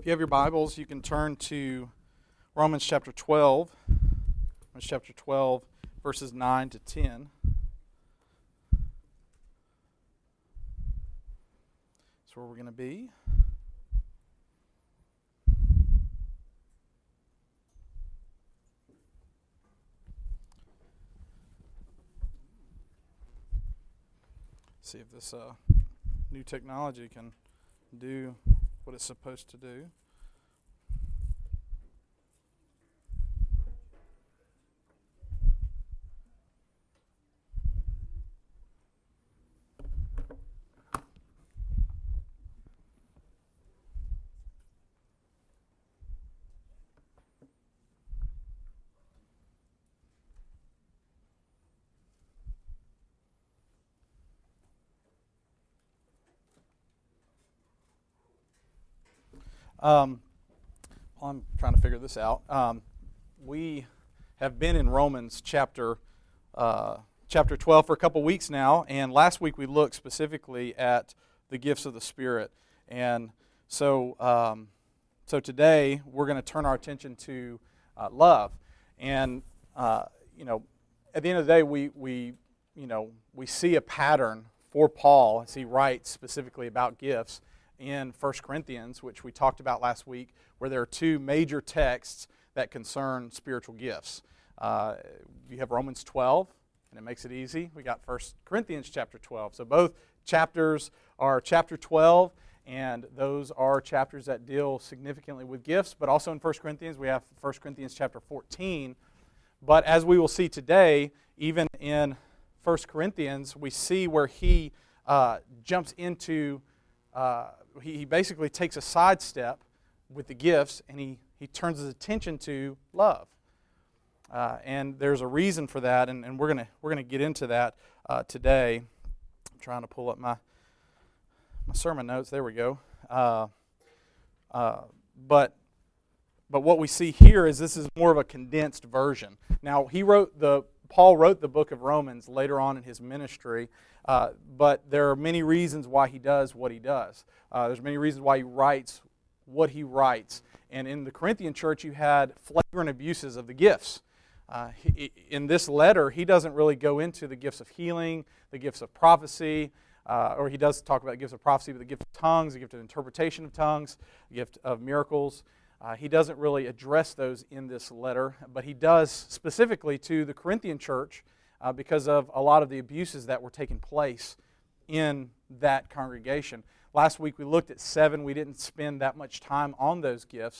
you have your Bibles, you can turn to Romans chapter 12. Romans chapter 12, verses 9 to 10. That's where we're going to be. See if this new technology can do what it's supposed to do. I'm trying to figure this out. We have been in Romans chapter 12 for a couple weeks now, and last week we looked specifically at the gifts of the Spirit. And so today we're going to turn our attention to love. And at the end of the day, we see a pattern for Paul as he writes specifically about gifts in 1 Corinthians, which we talked about last week, where there are two major texts that concern spiritual gifts. You have Romans 12, and it makes it easy. We got 1 Corinthians chapter 12. So both chapters are chapter 12, and those are chapters that deal significantly with gifts. But also in 1 Corinthians, we have 1 Corinthians chapter 14. But as we will see today, even in 1 Corinthians, we see where he jumps into... He basically takes a sidestep with the gifts, and he turns his attention to love. And there's a reason for that, and we're gonna get into that today. I'm trying to pull up my sermon notes. There we go. But what we see here is this is more of a condensed version. Now, Paul wrote the book of Romans later on in his ministry, but there are many reasons why he does what he does. There's many reasons why he writes what he writes. And in the Corinthian church, you had flagrant abuses of the gifts. In this letter, he doesn't really go into the gifts of healing, the gifts of prophecy, or he does talk about the gifts of prophecy, but the gift of tongues, the gift of interpretation of tongues, the gift of miracles. He doesn't really address those in this letter, but he does specifically to the Corinthian church because of a lot of the abuses that were taking place in that congregation. Last week we looked at 7. We didn't spend that much time on those gifts,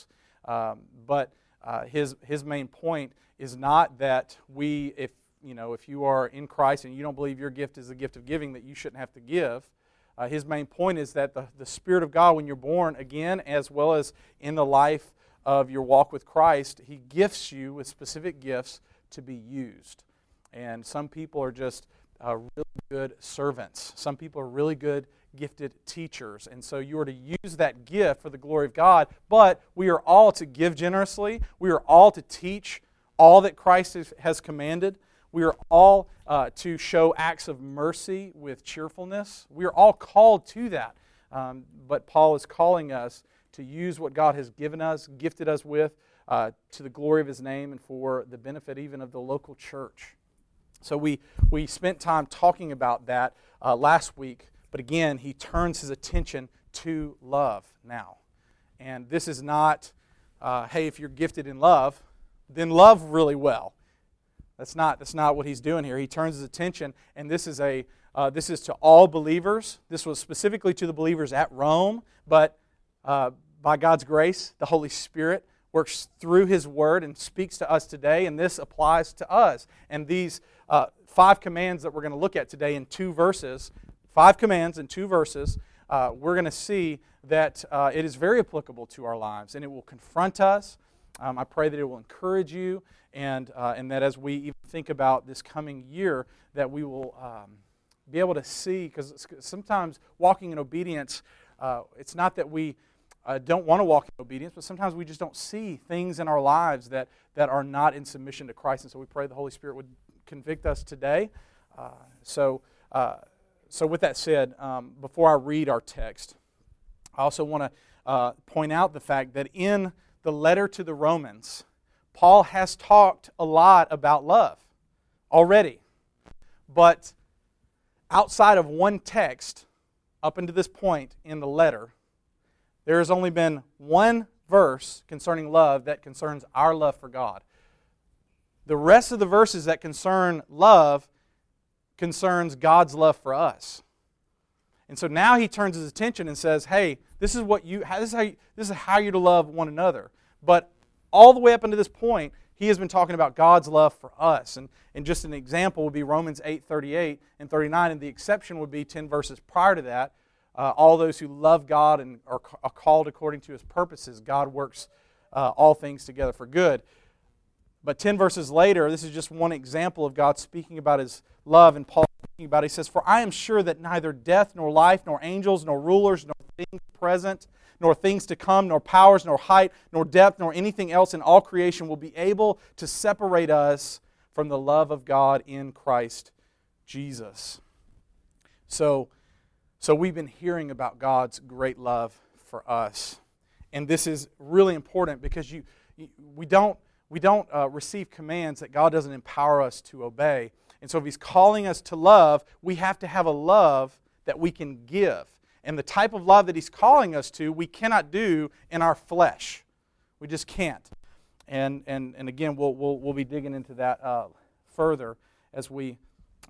but his main point is not that if you are in Christ and you don't believe your gift is the gift of giving, that you shouldn't have to give. His main point is that the Spirit of God, when you're born again, as well as in the life of your walk with Christ, He gifts you with specific gifts to be used. And some people are just really good servants. Some people are really good, gifted teachers. And so you are to use that gift for the glory of God, but we are all to give generously. We are all to teach all that Christ has commanded. We are all to show acts of mercy with cheerfulness. We are all called to that. But Paul is calling us to use what God has given us, gifted us with, to the glory of His name and for the benefit even of the local church. So we spent time talking about that last week, but again, he turns his attention to love now. And this is not, hey, if you're gifted in love, then love really well. That's not what he's doing here. He turns his attention, and this is to all believers. This was specifically to the believers at Rome, but by God's grace, the Holy Spirit works through His Word and speaks to us today, and this applies to us. And these 5 commands that we're going to look at today in 2 verses, 5 commands in 2 verses, we're going to see that it is very applicable to our lives, and it will confront us. I pray that it will encourage you, and that as we even think about this coming year, that we will be able to see, because sometimes walking in obedience, it's not that we don't want to walk in obedience, but sometimes we just don't see things in our lives that are not in submission to Christ, and so we pray the Holy Spirit would convict us today. So with that said, before I read our text, I also want point out the fact that in the letter to the Romans, Paul has talked a lot about love already. But outside of one text, up until this point in the letter, there has only been one verse concerning love that concerns our love for God. The rest of the verses that concern love concerns God's love for us. And so now he turns his attention and says, hey, this is how you're to love one another. But all the way up until this point, he has been talking about God's love for us. And just an example would be Romans 8:38 and 39, and the exception would be 10 verses prior to that. All those who love God and are called according to His purposes, God works all things together for good. But 10 verses later, this is just one example of God speaking about His love, and Paul speaking about it. He says, "For I am sure that neither death, nor life, nor angels, nor rulers, nor things present, nor things to come, nor powers, nor height, nor depth, nor anything else in all creation will be able to separate us from the love of God in Christ Jesus." So we've been hearing about God's great love for us. And this is really important because we don't receive commands that God doesn't empower us to obey. And so if He's calling us to love, we have to have a love that we can give. And the type of love that He's calling us to, we cannot do in our flesh. We just can't. And again, we'll be digging into that further as we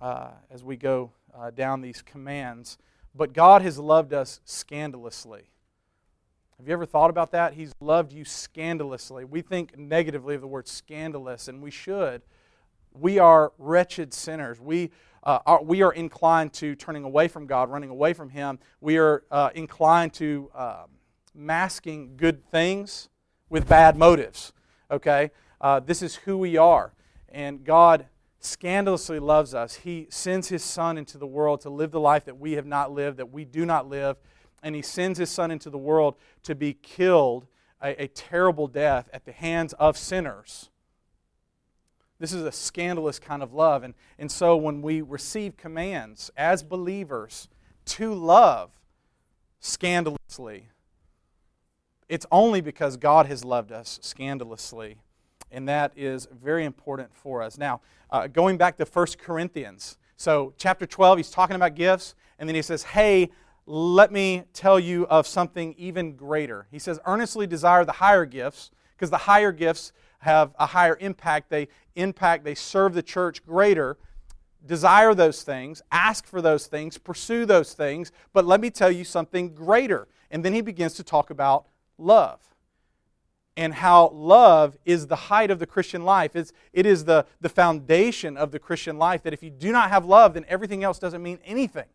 go down these commands. But God has loved us scandalously. Have you ever thought about that? He's loved you scandalously. We think negatively of the word scandalous, and we should. We are wretched sinners. We are inclined to turning away from God, running away from Him. We are inclined to masking good things with bad motives. Okay? This is who we are. And God scandalously loves us. He sends His Son into the world to live the life that we have not lived, that we do not live. And He sends His Son into the world to be killed a terrible death at the hands of sinners. This is a scandalous kind of love. And so when we receive commands as believers to love scandalously, it's only because God has loved us scandalously. And that is very important for us. Now, going back to 1 Corinthians. So chapter 12, he's talking about gifts. And then he says, hey, let me tell you of something even greater. He says, earnestly desire the higher gifts, because the higher gifts have a higher impact. They serve the church greater. Desire those things, ask for those things, pursue those things, but let me tell you something greater. And then he begins to talk about love and how love is the height of the Christian life. It is the foundation of the Christian life, that if you do not have love, then everything else doesn't mean anything.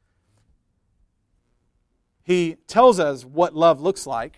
He tells us what love looks like.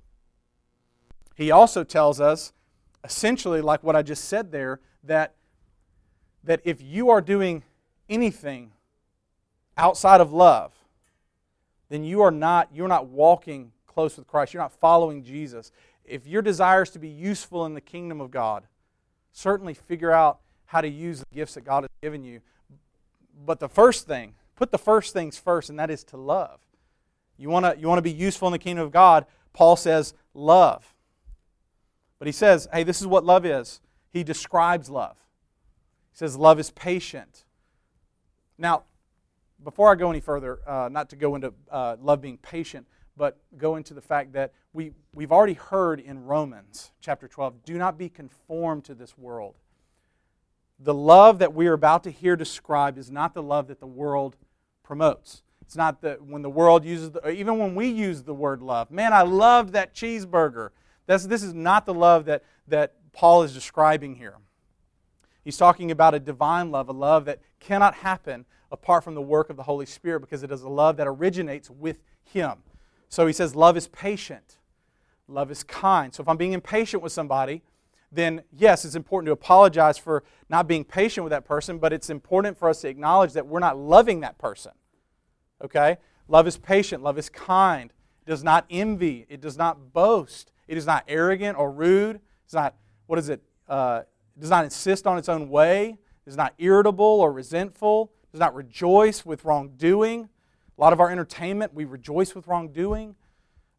He also tells us, essentially like what I just said there, that if you are doing anything outside of love, then you're not walking close with Christ. You're not following Jesus. If your desire is to be useful in the kingdom of God, certainly figure out how to use the gifts that God has given you. But the first thing, put the first things first, and that is to love. You want to be useful in the kingdom of God, Paul says, love. But he says, hey, this is what love is. He describes love. He says love is patient. Now, before I go any further, not to go into love being patient, but go into the fact that we've already heard in Romans chapter 12, do not be conformed to this world. The love that we are about to hear described is not the love that the world promotes. It's not that when the world uses, even when we use the word love, man, I loved that cheeseburger. This is not the love that Paul is describing here. He's talking about a divine love, a love that cannot happen apart from the work of the Holy Spirit, because it is a love that originates with Him. So he says love is patient. Love is kind. So if I'm being impatient with somebody, then yes, it's important to apologize for not being patient with that person, but it's important for us to acknowledge that we're not loving that person. Okay? Love is patient. Love is kind. It does not envy. It does not boast. It is not arrogant or rude. It's not, it does not insist on its own way. It is not irritable or resentful. It does not rejoice with wrongdoing. A lot of our entertainment, we rejoice with wrongdoing.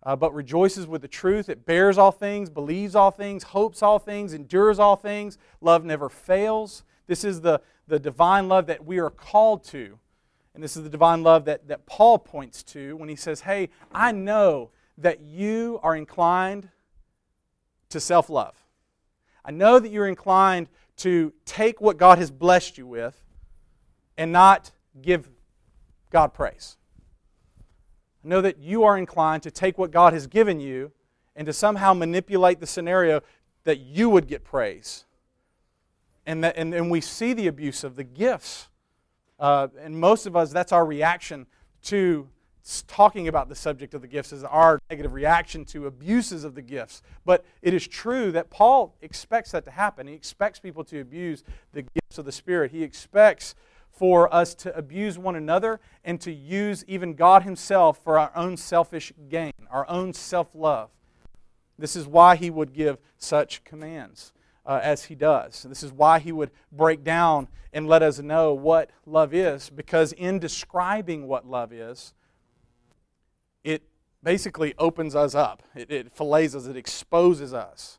but rejoices with the truth. It bears all things, believes all things, hopes all things, endures all things. Love never fails. This is the divine love that we are called to. And this is the divine love that Paul points to when he says, hey, I know that you are inclined to self-love. I know that you're inclined to take what God has blessed you with and not give God praise. I know that you are inclined to take what God has given you and to somehow manipulate the scenario that you would get praise. And we see the abuse of the gifts. And most of us, that's our reaction to talking about the subject of the gifts, is our negative reaction to abuses of the gifts. But it is true that Paul expects that to happen. He expects people to abuse the gifts of the Spirit. He expects for us to abuse one another and to use even God Himself for our own selfish gain, our own self-love. This is why He would give such commands as He does. This is why He would break down and let us know what love is, because in describing what love is, it basically opens us up. It fillets us. It exposes us.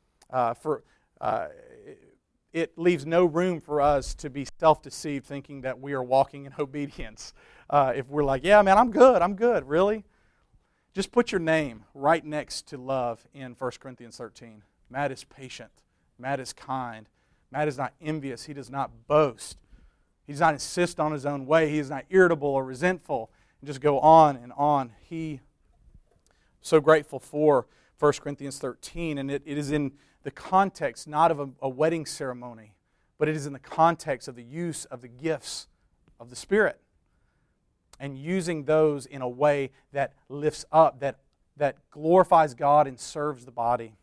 It leaves no room for us to be self-deceived, thinking that we are walking in obedience. If we're like, yeah, man, I'm good. Really? Just put your name right next to love in 1 Corinthians 13. Matt is patient. Matt is kind. Matt is not envious. He does not boast. He does not insist on his own way. He is not irritable or resentful. And just go on and on. So grateful for 1 Corinthians 13, and it is in the context not of a wedding ceremony, but it is in the context of the use of the gifts of the Spirit and using those in a way that lifts up, that glorifies God and serves the body.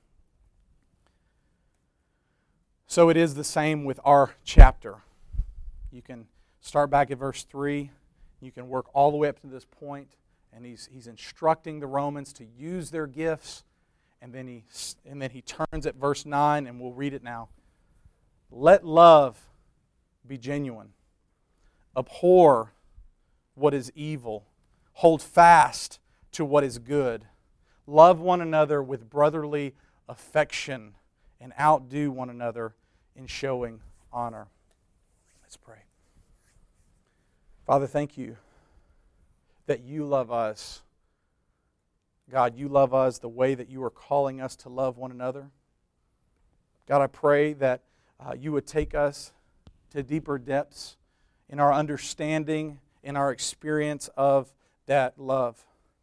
So it is the same with our chapter. You can start back at verse 3. You can work all the way up to this point, and he's instructing the Romans to use their gifts, and then he turns at verse 9, and we'll read it now. Let love be genuine. Abhor what is evil. Hold fast to what is good. Love one another with brotherly affection, and outdo one another in showing honor. Let's pray. Father, thank you that you love us. God, you love us the way that you are calling us to love one another. God, I pray that you would take us to deeper depths in our understanding, in our experience of that love.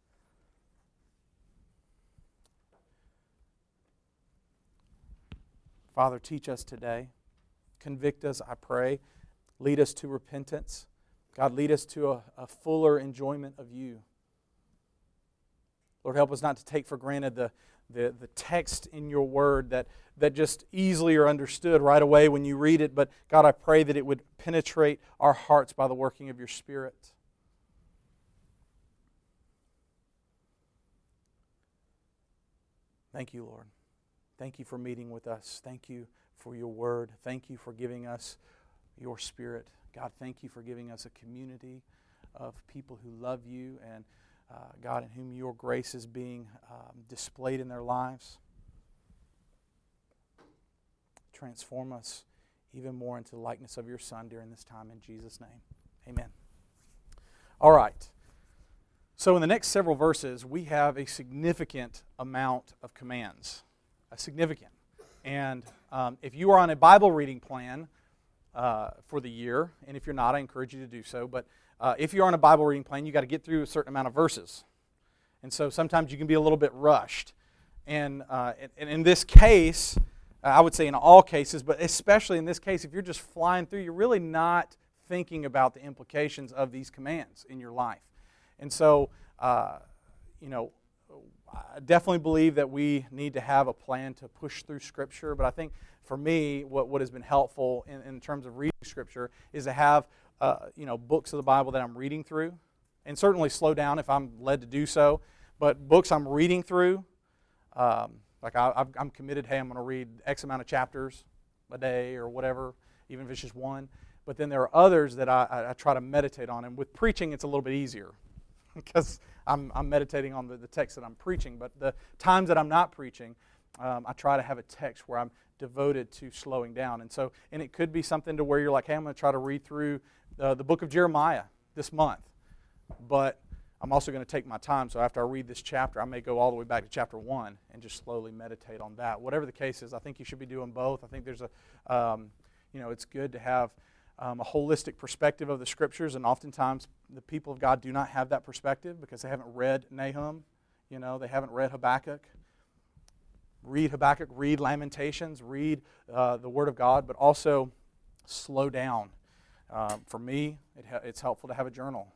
Father, teach us today. Convict us, I pray. Lead us to repentance. God, lead us to a fuller enjoyment of you. Lord, help us not to take for granted the text in your word that just easily are understood right away when you read it. But God, I pray that it would penetrate our hearts by the working of your Spirit. Thank you, Lord. Thank you for meeting with us. Thank you for your word. Thank you for giving us your Spirit. God, thank you for giving us a community of people who love you and God, in whom your grace is being displayed in their lives. Transform us even more into the likeness of your Son during this time, in Jesus' name. Amen. All right. So in the next several verses, we have a significant amount of commands. Significant. And if you are on a Bible reading plan for the year, and if you're not, I encourage you to do so, but if you're on a Bible reading plan, you've got to get through a certain amount of verses. And so sometimes you can be a little bit rushed. And in this case, I would say in all cases, but especially in this case, if you're just flying through, you're really not thinking about the implications of these commands in your life. And so, I definitely believe that we need to have a plan to push through Scripture. But I think for me, what has been helpful in terms of reading Scripture is to have books of the Bible that I'm reading through, and certainly slow down if I'm led to do so. But books I'm reading through, I'm committed. Hey, I'm going to read X amount of chapters a day or whatever, even if it's just one. But then there are others that I try to meditate on, and with preaching, it's a little bit easier because I'm meditating on the text that I'm preaching, but the times that I'm not preaching, I try to have a text where I'm devoted to slowing down. And it could be something to where you're like, hey, I'm going to try to read through the book of Jeremiah this month. But I'm also going to take my time, so after I read this chapter, I may go all the way back to chapter 1 and just slowly meditate on that. Whatever the case is, I think you should be doing both. I think there's it's good to have a holistic perspective of the Scriptures, and oftentimes the people of God do not have that perspective because they haven't read Nahum, they haven't read Habakkuk. Read Habakkuk, read Lamentations, read the Word of God, but also slow down. For me, it's helpful to have a journal.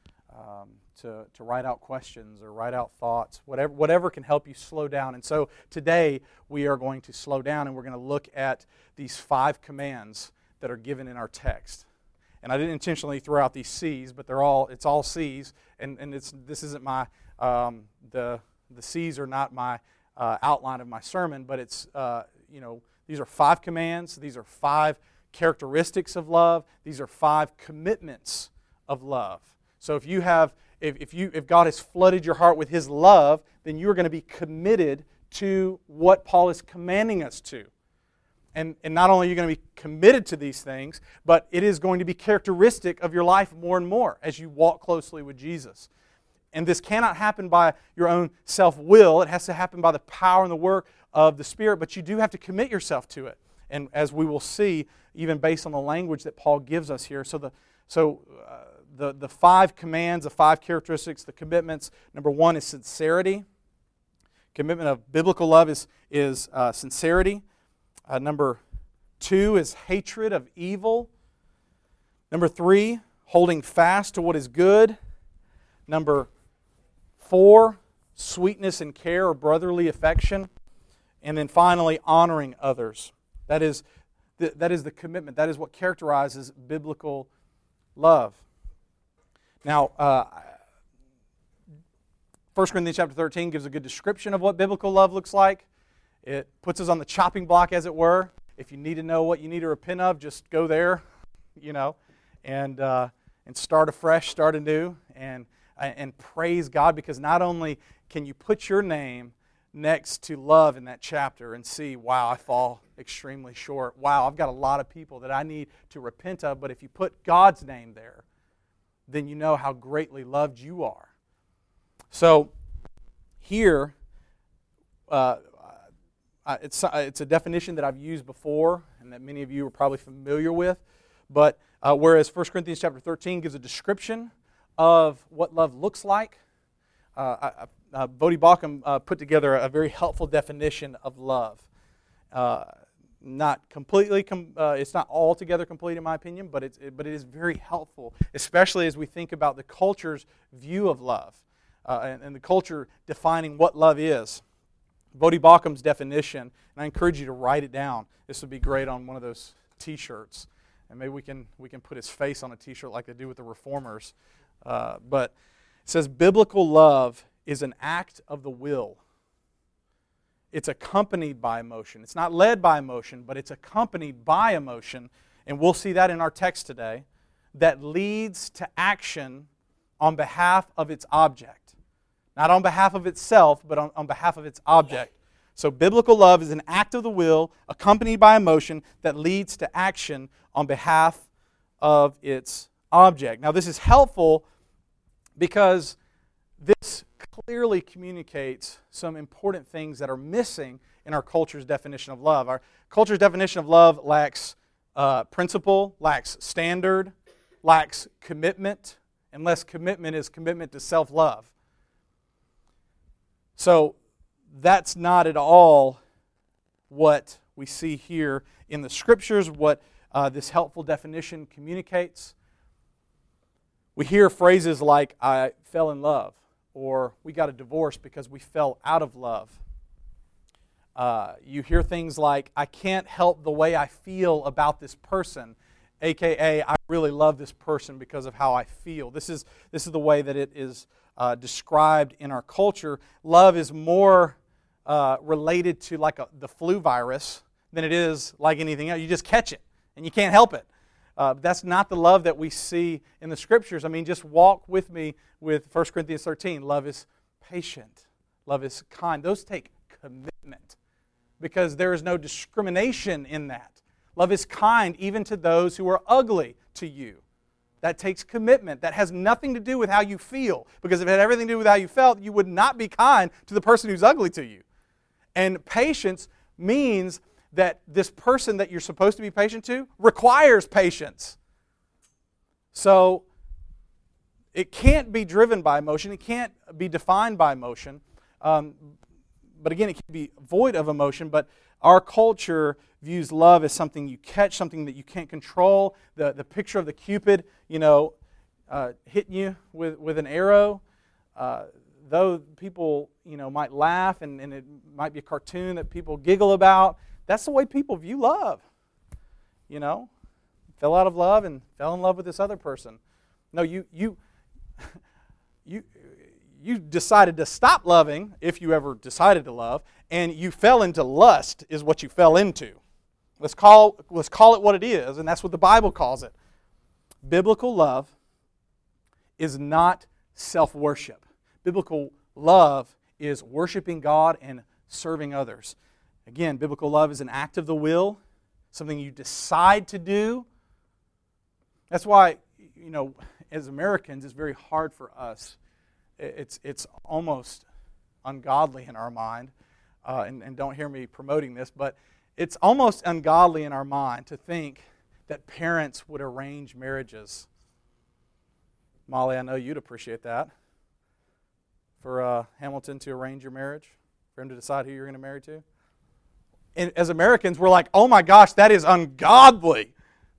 To write out questions or write out thoughts, whatever can help you slow down. And so today we are going to slow down and we're going to look at these 5 commands that are given in our text. And I didn't intentionally throw out these C's, but it's all C's. And this isn't my the C's are not my outline of my sermon, but it's these are 5 commands. These are 5 characteristics of love. These are 5 commitments of love. So if God has flooded your heart with His love, then you are going to be committed to what Paul is commanding us to. And not only are you going to be committed to these things, but it is going to be characteristic of your life more and more as you walk closely with Jesus. And this cannot happen by your own self-will. It has to happen by the power and the work of the Spirit, but you do have to commit yourself to it. And as we will see, even based on the language that Paul gives us here, the 5 commands, the 5 characteristics, the commitments. Number 1 is sincerity. Commitment of biblical love is sincerity. Number 2 is hatred of evil. Number 3, holding fast to what is good. Number 4, sweetness and care or brotherly affection. And then finally, honoring others. That is the commitment. That is what characterizes biblical love. Now, 1 Corinthians chapter 13 gives a good description of what biblical love looks like. It puts us on the chopping block, as it were. If you need to know what you need to repent of, just go there, and start afresh, start anew, and praise God, because not only can you put your name next to love in that chapter and see, wow, I fall extremely short. Wow, I've got a lot of people that I need to repent of, but if you put God's name there, then you know how greatly loved you are. So here, it's a definition that I've used before and that many of you are probably familiar with. But whereas 1 Corinthians chapter 13 gives a description of what love looks like, Bodhi Baucham put together a very helpful definition of love. Not completely, it's not altogether complete in my opinion, but it is very helpful, especially as we think about the culture's view of love and the culture defining what love is. Bodhi Baucham's definition, and I encourage you to write it down. This would be great on one of those T-shirts, and maybe we can put his face on a T-shirt like they do with the Reformers. But it says, biblical love is an act of the will. It's accompanied by emotion. It's not led by emotion, but it's accompanied by emotion, and we'll see that in our text today, that leads to action on behalf of its object. Not on behalf of itself, but on behalf of its object. So biblical love is an act of the will, accompanied by emotion, that leads to action on behalf of its object. Now this is helpful because this clearly communicates some important things that are missing in our culture's definition of love. Our culture's definition of love lacks principle, lacks standard, lacks commitment, unless commitment is commitment to self-love. So that's not at all what we see here in the Scriptures, what this helpful definition communicates. We hear phrases like, I fell in love, or we got a divorce because we fell out of love. You hear things like, I can't help the way I feel about this person, aka I really love this person because of how I feel. This is the way that it is described in our culture. Love is more related to like the flu virus than it is like anything else. You just catch it, and you can't help it. That's not the love that we see in the Scriptures. I mean, just walk with me with 1 Corinthians 13. Love is patient. Love is kind. Those take commitment because there is no discrimination in that. Love is kind even to those who are ugly to you. That takes commitment. That has nothing to do with how you feel. Because if it had everything to do with how you felt, you would not be kind to the person who's ugly to you. And patience means that this person that you're supposed to be patient to requires patience. So it can't be driven by emotion. It can't be defined by emotion. But again, it can be void of emotion. But our culture views love as something you catch, something that you can't control. The picture of the Cupid, hitting you with an arrow. Though people, might laugh and it might be a cartoon that people giggle about, that's the way people view love. Fell out of love and fell in love with this other person. No, you decided to stop loving, if you ever decided to love, and you fell into lust is what you fell into. Let's call it what it is, and that's what the Bible calls it. Biblical love is not self-worship. Biblical love is worshiping God and serving others. Again, biblical love is an act of the will, something you decide to do. That's why, as Americans, it's very hard for us. It's almost ungodly in our mind, and don't hear me promoting this, but it's almost ungodly in our mind to think that parents would arrange marriages. Molly, I know you'd appreciate that. For Hamilton to arrange your marriage, for him to decide who you're going to marry to. And as Americans, we're like, oh my gosh, that is ungodly.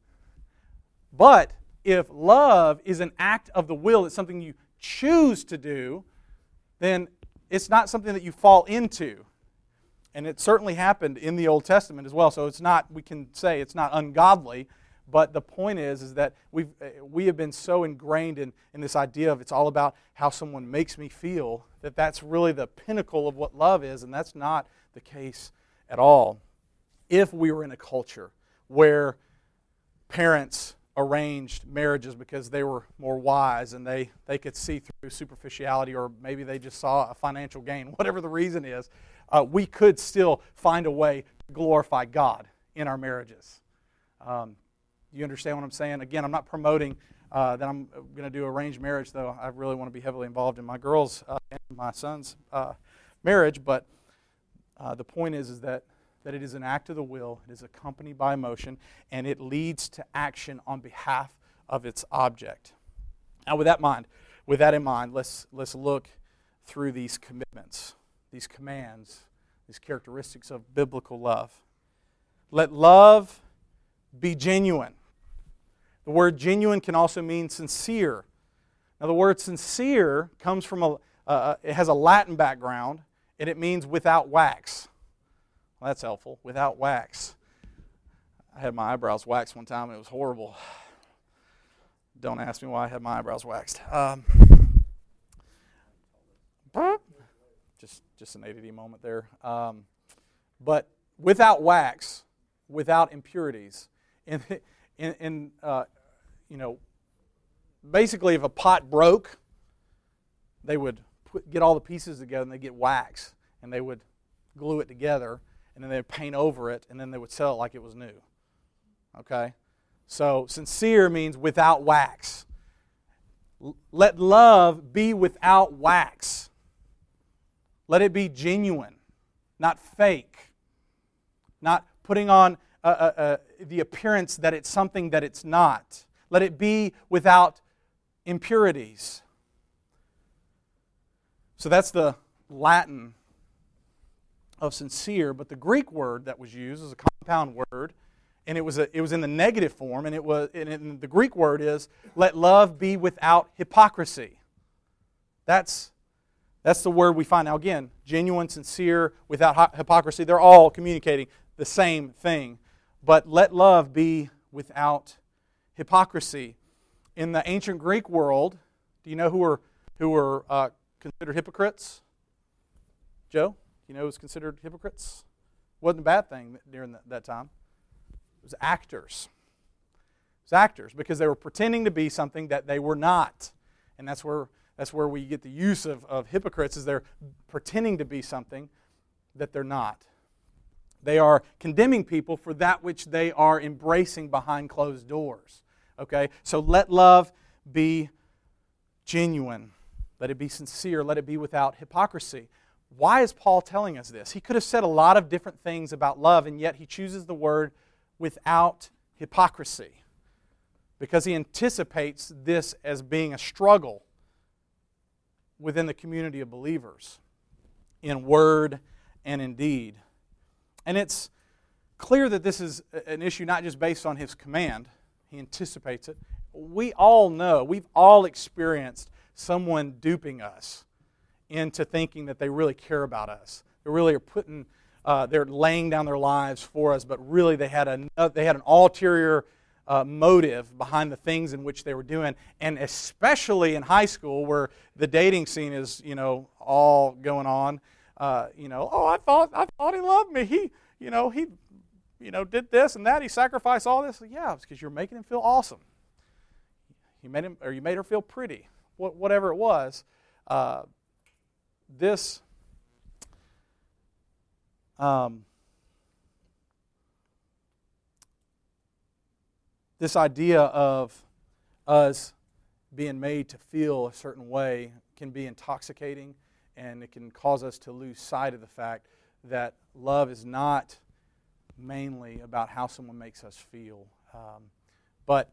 But if love is an act of the will, it's something you choose to do, then it's not something that you fall into. And it certainly happened in the Old Testament as well. So we can say it's not ungodly, but the point is that we have been so ingrained in this idea of it's all about how someone makes me feel, that's really the pinnacle of what love is, and that's not the case at all. If we were in a culture where parents arranged marriages because they were more wise and they could see through superficiality, or maybe they just saw a financial gain, whatever the reason is, we could still find a way to glorify God in our marriages. You understand what I'm saying? Again, I'm not promoting that I'm going to do arranged marriage, though I really want to be heavily involved in my girls' and my son's marriage, but the point is that it is an act of the will, it is accompanied by emotion, and it leads to action on behalf of its object. Now, with that in mind, let's look through these commitments, these commands, these characteristics of biblical love. Let love be genuine. The word genuine can also mean sincere. Now, the word sincere comes from it has a Latin background, and it means without wax. Well, that's helpful. Without wax. I had my eyebrows waxed one time, and it was horrible. Don't ask me why I had my eyebrows waxed. Just an ADD moment there. But without wax, without impurities, basically, if a pot broke, they would get all the pieces together and they get wax, and they would glue it together, and then they would paint over it, and then they would sell it like it was new. Okay? So, sincere means without wax. Let love be without wax. Let it be genuine, not fake, not putting on the appearance that it's something that it's not. Let it be without impurities. So that's the Latin of sincere, but the Greek word that was used is a compound word, and it was in the negative form, and the Greek word is let love be without hypocrisy. That's the word we find. Now again, genuine, sincere, without hypocrisy, they're all communicating the same thing. But let love be without hypocrisy. In the ancient Greek world, do you know who were considered hypocrites? Joe, do you know who was considered hypocrites? Wasn't a bad thing during that time. It was actors. as actors, because they were pretending to be something that they were not. And that's where we get the use of hypocrites, is they're pretending to be something that they're not. They are condemning people for that which they are embracing behind closed doors. Okay? So let love be genuine. Let it be sincere. Let it be without hypocrisy. Why is Paul telling us this? He could have said a lot of different things about love, and yet he chooses the word without hypocrisy, because he anticipates this as being a struggle within the community of believers in word and in deed. And it's clear that this is an issue not just based on his command. He anticipates it. We all know, we've all experienced someone duping us into thinking that they really care about us. They really are they're laying down their lives for us, but really they had an ulterior motive behind the things in which they were doing. And especially in high school, where the dating scene is, all going on. I thought he loved me. He did this and that. He sacrificed all this. Yeah, it's because you're making him feel awesome. You made her feel pretty. Whatever it was. This idea of us being made to feel a certain way can be intoxicating, and it can cause us to lose sight of the fact that love is not mainly about how someone makes us feel. But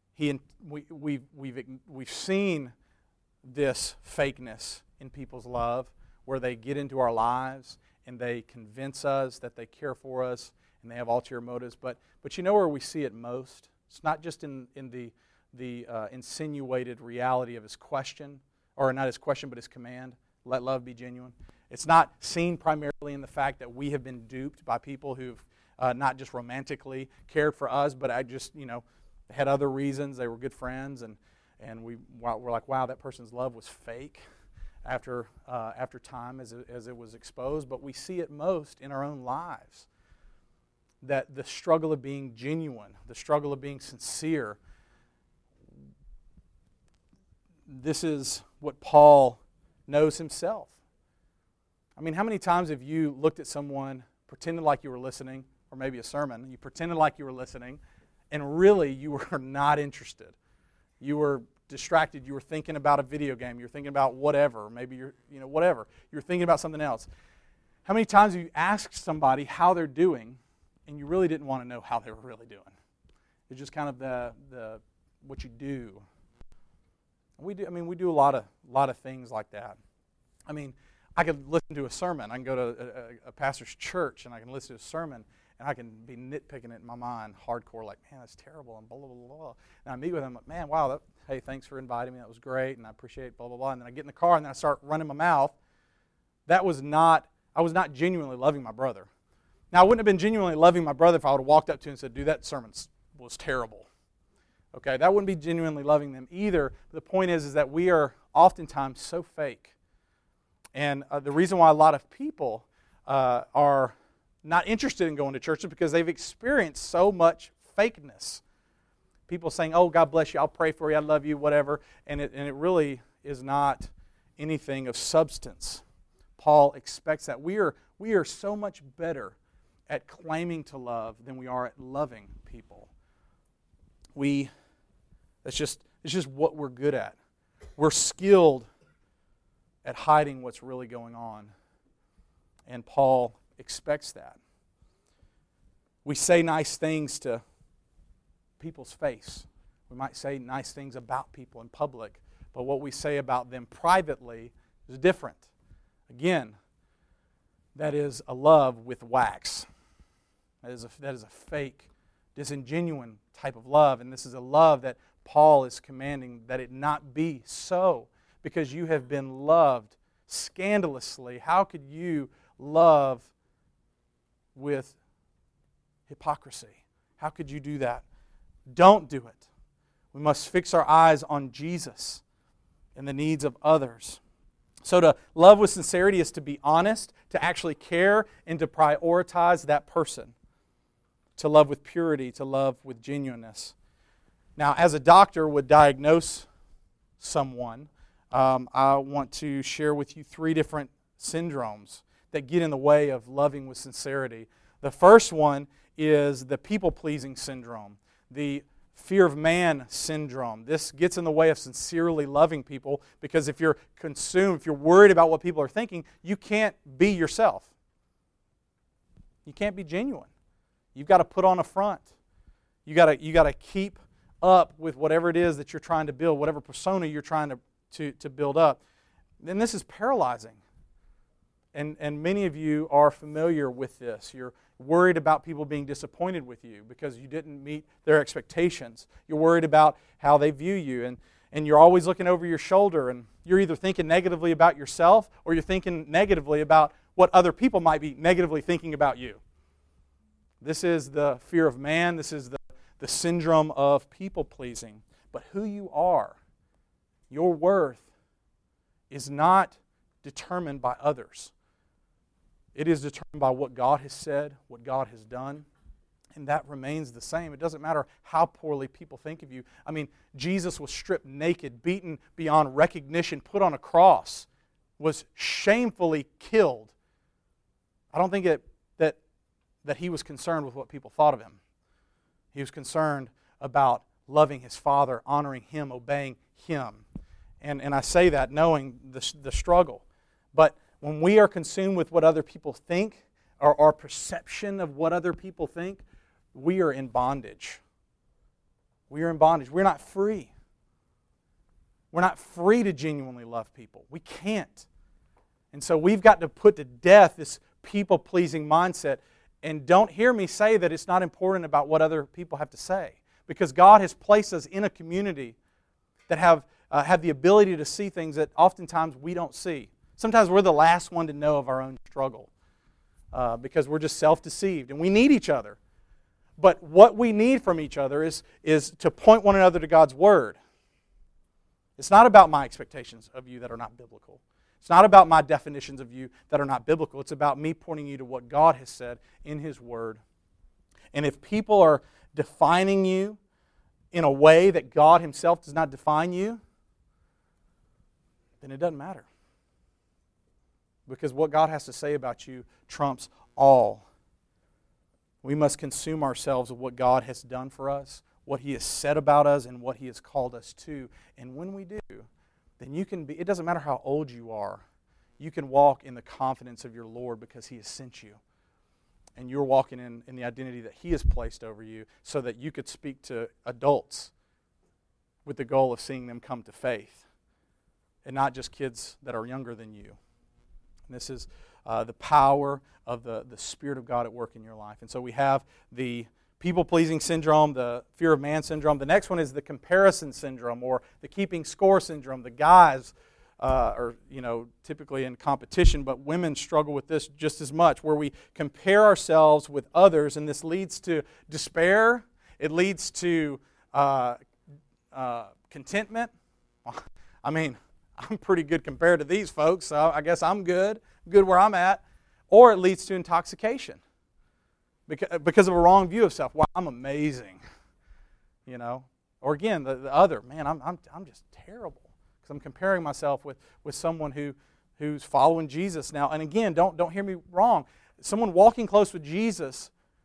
we've seen this fakeness in people's love, where they get into our lives and they convince us that they care for us and they have ulterior motives. But you know where we see it most? It's not just in the insinuated reality of his question, or not his question, but his command, let love be genuine. It's not seen primarily in the fact that we have been duped by people who've not just romantically cared for us, but had other reasons. They were good friends, and we're like, wow, that person's love was fake after time as it was exposed. But we see it most in our own lives, that the struggle of being genuine, the struggle of being sincere, this is what Paul knows himself. I mean, how many times have you looked at someone, pretended like you were listening, or maybe a sermon, you pretended like you were listening, and really you were not interested. You were distracted. You were thinking about a video game. You were thinking about whatever. Maybe whatever. You were thinking about something else. How many times have you asked somebody how they're doing, and you really didn't want to know how they were really doing? It's just kind of the what you do. We do a lot of things like that. I mean, I could listen to a sermon. I can go to a pastor's church, and I can listen to a sermon, and I can be nitpicking it in my mind, hardcore, like, man, that's terrible, and blah, blah, blah, blah. And I meet with them, like, man, wow, hey, thanks for inviting me. That was great, and I appreciate blah, blah, blah. And then I get in the car, and then I start running my mouth. I was not genuinely loving my brother. Now, I wouldn't have been genuinely loving my brother if I would have walked up to him and said, dude, that sermon was terrible. Okay, that wouldn't be genuinely loving them either. The point is that we are oftentimes so fake. And the reason why a lot of people are not interested in going to church is because they've experienced so much fakeness. People saying, oh, God bless you, I'll pray for you, I love you, whatever. And it really is not anything of substance. Paul expects that. We are so much better at claiming to love than we are at loving people. It's just what we're good at. We're skilled at hiding what's really going on. And Paul expects that. We say nice things to people's face. We might say nice things about people in public, but what we say about them privately is different. Again, that is a love with wax. That is a fake, disingenuine type of love, and this is a love that Paul is commanding that it not be so, because you have been loved scandalously. How could you love with hypocrisy? How could you do that? Don't do it. We must fix our eyes on Jesus and the needs of others. So to love with sincerity is to be honest, to actually care, and to prioritize that person. To love with purity, to love with genuineness. Now, as a doctor would diagnose someone, I want to share with you 3 different syndromes that get in the way of loving with sincerity. The first one is the people-pleasing syndrome, the fear of man syndrome. This gets in the way of sincerely loving people because if you're consumed, if you're worried about what people are thinking, you can't be yourself. You can't be genuine. You've got to put on a front. You got to keep up with whatever it is that you're trying to build, whatever persona you're trying to build up. And this is paralyzing. And many of you are familiar with this. You're worried about people being disappointed with you because you didn't meet their expectations. You're worried about how they view you, and you're always looking over your shoulder, and you're either thinking negatively about yourself or you're thinking negatively about what other people might be negatively thinking about you. This is the fear of man. This is the syndrome of people-pleasing. But who you are, your worth, is not determined by others. It is determined by what God has said, what God has done, and that remains the same. It doesn't matter how poorly people think of you. I mean, Jesus was stripped naked, beaten beyond recognition, put on a cross, was shamefully killed. I don't think that he was concerned with what people thought of him. He was concerned about loving his Father, honoring him, obeying him. And I say that knowing the struggle. But when we are consumed with what other people think, or our perception of what other people think, we are in bondage. We are in bondage. We're not free. We're not free to genuinely love people. We can't. And so we've got to put to death this people-pleasing mindset. And don't hear me say that it's not important about what other people have to say. Because God has placed us in a community that have the ability to see things that oftentimes we don't see. Sometimes we're the last one to know of our own struggle because we're just self-deceived. And we need each other. But what we need from each other is to point one another to God's Word. It's not about my expectations of you that are not biblical. It's not about my definitions of you that are not biblical. It's about me pointing you to what God has said in His Word. And if people are defining you in a way that God Himself does not define you, then it doesn't matter. Because what God has to say about you trumps all. We must consume ourselves with what God has done for us, what He has said about us, and what He has called us to. And when we do, then you can be, it doesn't matter how old you are, you can walk in the confidence of your Lord because He has sent you. And you're walking in the identity that He has placed over you so that you could speak to adults with the goal of seeing them come to faith. And not just kids that are younger than you. And this is the power of the Spirit of God at work in your life. And so we have the people-pleasing syndrome, the fear of man syndrome. The next one is the comparison syndrome or the keeping score syndrome. The guys are typically in competition, but women struggle with this just as much, where we compare ourselves with others, and this leads to despair. It leads to contentment. I mean, I'm pretty good compared to these folks, so I guess I'm good where I'm at. Or it leads to intoxication because of a wrong view of self. Wow, I'm amazing, Or again, the other, man, I'm just terrible because I'm comparing myself with someone who's following Jesus now. And again, don't hear me wrong. Someone walking close with Jesus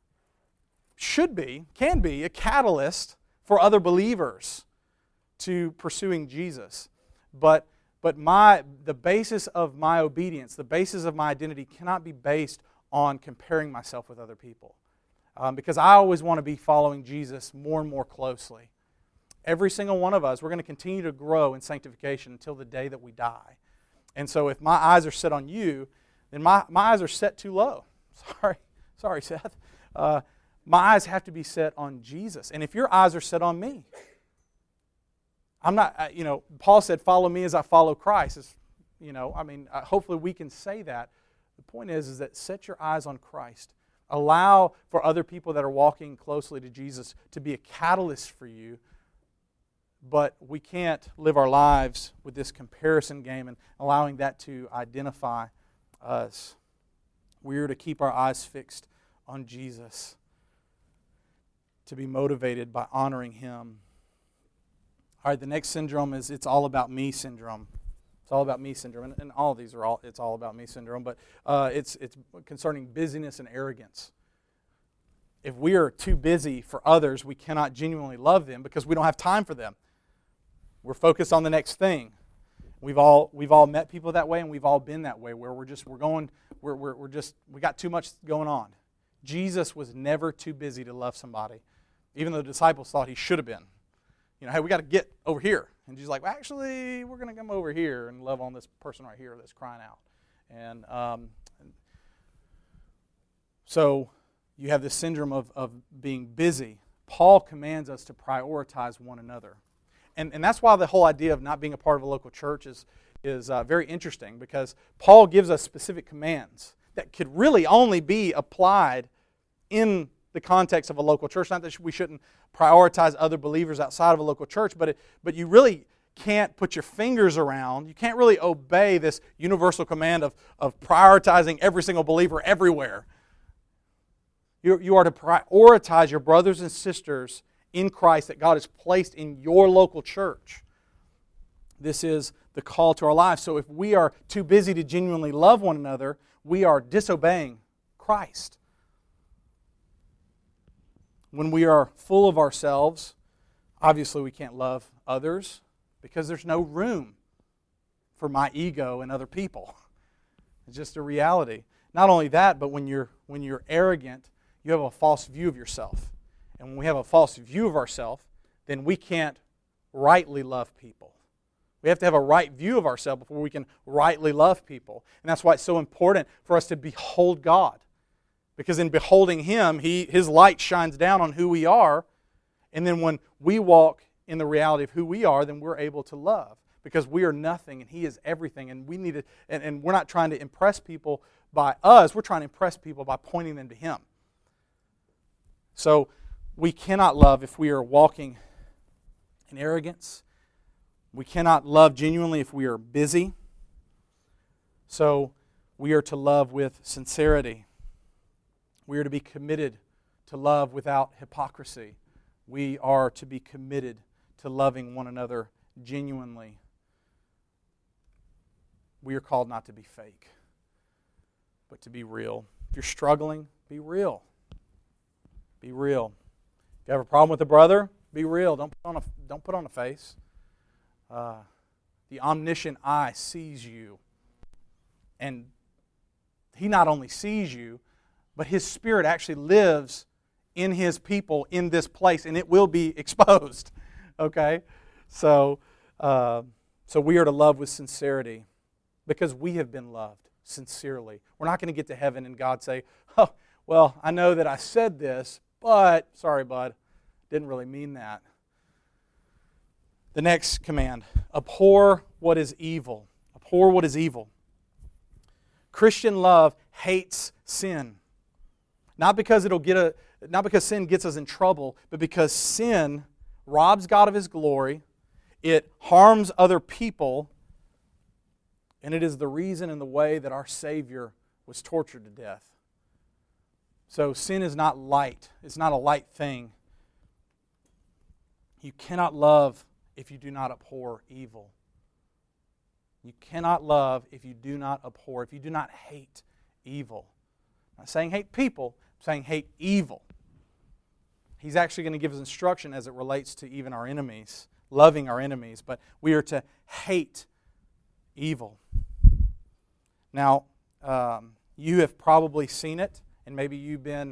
can be a catalyst for other believers to pursuing Jesus. But the basis of my obedience, the basis of my identity cannot be based on comparing myself with other people. Because I always want to be following Jesus more and more closely. Every single one of us, we're going to continue to grow in sanctification until the day that we die. And so if my eyes are set on you, then my eyes are set too low. Sorry, Seth. My eyes have to be set on Jesus. And if your eyes are set on me, I'm not, Paul said, follow me as I follow Christ. Hopefully we can say that. The point is that set your eyes on Christ. Allow for other people that are walking closely to Jesus to be a catalyst for you. But we can't live our lives with this comparison game and allowing that to identify us. We are to keep our eyes fixed on Jesus, to be motivated by honoring Him All right, the next syndrome is it's all about me syndrome. It's all about me syndrome, and all of these are it's all about me syndrome, but it's concerning busyness and arrogance. If we are too busy for others, we cannot genuinely love them because we don't have time for them. We're focused on the next thing. We've all met people that way, and we've all been that way, where we got too much going on. Jesus was never too busy to love somebody, even though the disciples thought he should have been. Hey, we got to get over here. And Jesus like, well, actually, we're going to come over here and love on this person right here that's crying out. And so you have this syndrome of being busy. Paul commands us to prioritize one another. And that's why the whole idea of not being a part of a local church is very interesting, because Paul gives us specific commands that could really only be applied in the context of a local church. Not that we shouldn't prioritize other believers outside of a local church, but you really can't put your fingers around, you can't really obey this universal command of prioritizing every single believer everywhere. You are to prioritize your brothers and sisters in Christ that God has placed in your local church. This is the call to our lives. So if we are too busy to genuinely love one another, we are disobeying Christ. When we are full of ourselves, obviously we can't love others because there's no room for my ego and other people. It's just a reality. Not only that, but when you're arrogant, you have a false view of yourself. And when we have a false view of ourselves, then we can't rightly love people. We have to have a right view of ourselves before we can rightly love people. And that's why it's so important for us to behold God. Because in beholding Him, His light shines down on who we are. And then when we walk in the reality of who we are, then we're able to love. Because we are nothing and He is everything. And we need to, and we're not trying to impress people by us. We're trying to impress people by pointing them to Him. So we cannot love if we are walking in arrogance. We cannot love genuinely if we are busy. So we are to love with sincerity. We are to be committed to love without hypocrisy. We are to be committed to loving one another genuinely. We are called not to be fake, but to be real. If you're struggling, be real. Be real. If you have a problem with a brother, be real. Don't put on a face. The omniscient eye sees you. And He not only sees you, but His Spirit actually lives in His people in this place, and it will be exposed. Okay? So we are to love with sincerity because we have been loved sincerely. We're not going to get to heaven and God say, oh, well, I know that I said this, but, sorry, bud, didn't really mean that. The next command, abhor what is evil. Abhor what is evil. Christian love hates sin. Not because sin gets us in trouble, but because sin robs God of His glory, it harms other people, and it is the reason and the way that our Savior was tortured to death. So sin is not light. It's not a light thing. You cannot love if you do not abhor evil. You cannot love if you do not abhor, if you do not hate evil. I'm not saying hate people, I'm saying hate evil. He's actually going to give us instruction as it relates to even our enemies, loving our enemies, but we are to hate evil. Now, you have probably seen it, and maybe you've been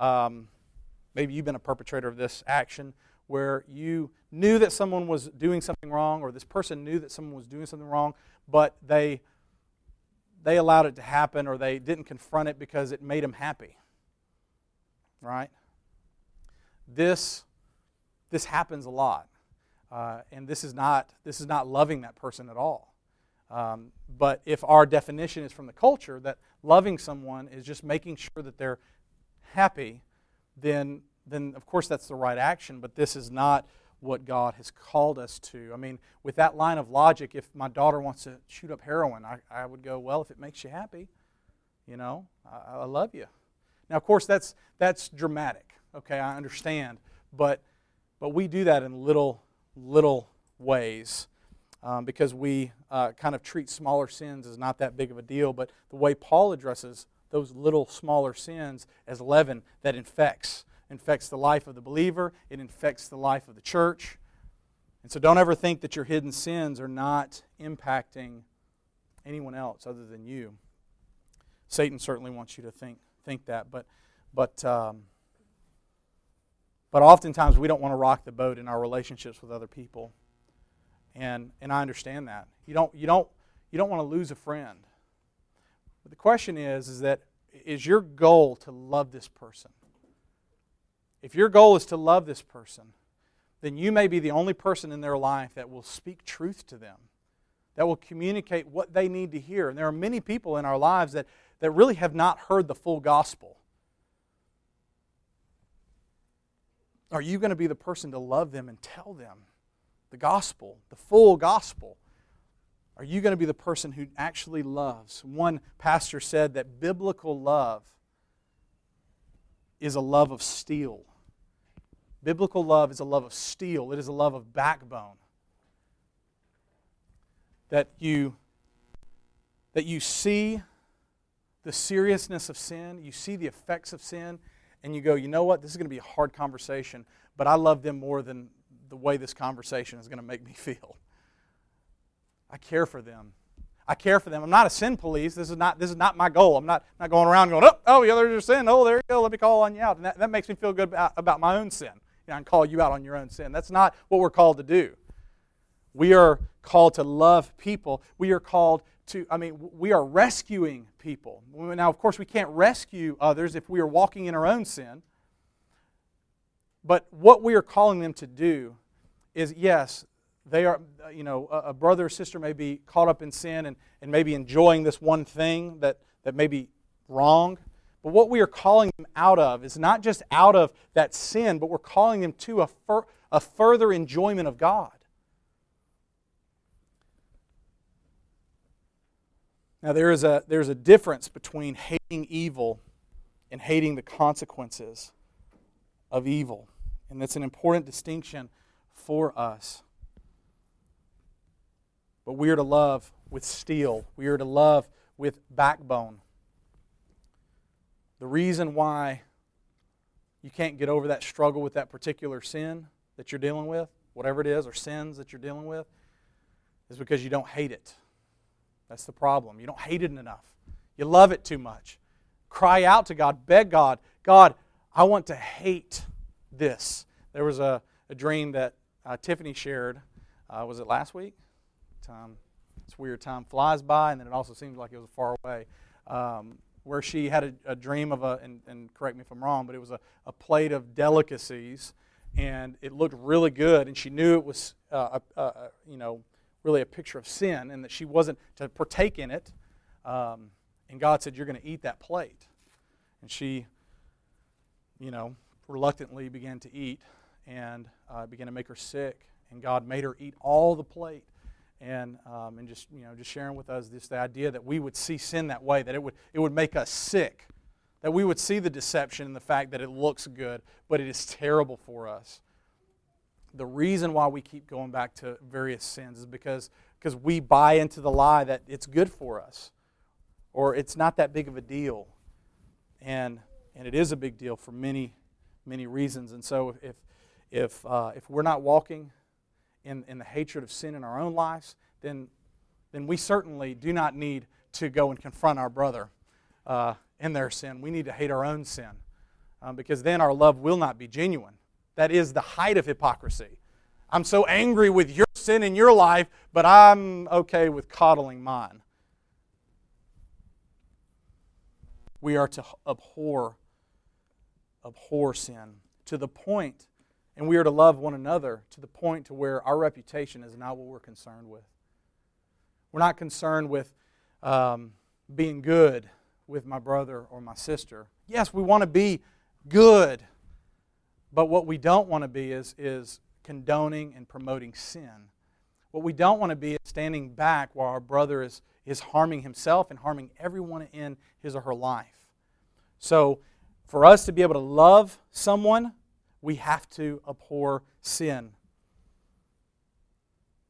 a perpetrator of this action where you knew that someone was doing something wrong, or this person knew that someone was doing something wrong, but they allowed it to happen, or they didn't confront it because it made them happy. Right? This happens a lot, and this is not loving that person at all. But if our definition is from the culture that loving someone is just making sure that they're happy, then of course that's the right action, but this is not what God has called us to. I mean, with that line of logic, if my daughter wants to shoot up heroin, I would go, well, if it makes you happy, I love you. Now, of course, that's dramatic. Okay, I understand, but we do that in little ways, because we kind of treat smaller sins as not that big of a deal, but the way Paul addresses those little smaller sins as leaven that infects the life of the believer, it infects the life of the church. And so don't ever think that your hidden sins are not impacting anyone else other than you. Satan certainly wants you to think that, but oftentimes we don't want to rock the boat in our relationships with other people, and I understand that. You don't want to lose a friend. But the question is your goal to love this person? If your goal is to love this person, then you may be the only person in their life that will speak truth to them, that will communicate what they need to hear. And there are many people in our lives that really have not heard the full gospel. Are you going to be the person to love them and tell them the gospel, the full gospel? Are you going to be the person who actually loves? One pastor said that biblical love is a love of steel. Biblical love is a love of steel. It is a love of backbone. That you see the seriousness of sin, you see the effects of sin, and you go, you know what, this is going to be a hard conversation, but I love them more than the way this conversation is going to make me feel. I care for them. I care for them. I'm not a sin police. This is not my goal. I'm not going around going, oh, yeah, there's your sin. Oh, there you go. Let me call on you out. And that makes me feel good about my own sin. I can call you out on your own sin. That's not what we're called to do. We are called to love people. We are called to, we are rescuing people. Now, of course, we can't rescue others if we are walking in our own sin. But what we are calling them to do is, yes, they are, a brother or sister may be caught up in sin and maybe enjoying this one thing that may be wrong. But what we are calling them out of is not just out of that sin, but we're calling them to a further enjoyment of God. Now there's a difference between hating evil and hating the consequences of evil. And that's an important distinction for us. But we are to love with steel. We are to love with backbone. The reason why you can't get over that struggle with that particular sin that you're dealing with, whatever it is, or sins that you're dealing with, is because you don't hate it. That's the problem. You don't hate it enough. You love it too much. Cry out to God. Beg God. God, I want to hate this. There was a dream that Tiffany shared. Was it last week? It's weird. Time flies by, and then it also seems like it was far away. Where she had a dream of and correct me if I'm wrong, but it was a plate of delicacies, and it looked really good, and she knew it was really a picture of sin, and that she wasn't to partake in it. And God said, "You're going to eat that plate," and she, reluctantly began to eat, and began to make her sick, and God made her eat all the plate. And just sharing with us the idea that we would see sin that way, that it would make us sick, that we would see the deception and the fact that it looks good, but it is terrible for us. The reason why we keep going back to various sins is because we buy into the lie that it's good for us, or it's not that big of a deal, and it is a big deal for many, many reasons. And so if we're not walking in the hatred of sin in our own lives, then we certainly do not need to go and confront our brother in their sin. We need to hate our own sin, because then our love will not be genuine. That is the height of hypocrisy. I'm so angry with your sin in your life, but I'm okay with coddling mine. We are to abhor sin to the point, and we are to love one another to the point to where our reputation is not what we're concerned with. We're not concerned with being good with my brother or my sister. Yes, we want to be good, but what we don't want to be is condoning and promoting sin. What we don't want to be is standing back while our brother is harming himself and harming everyone in his or her life. So, for us to be able to love someone, we have to abhor sin.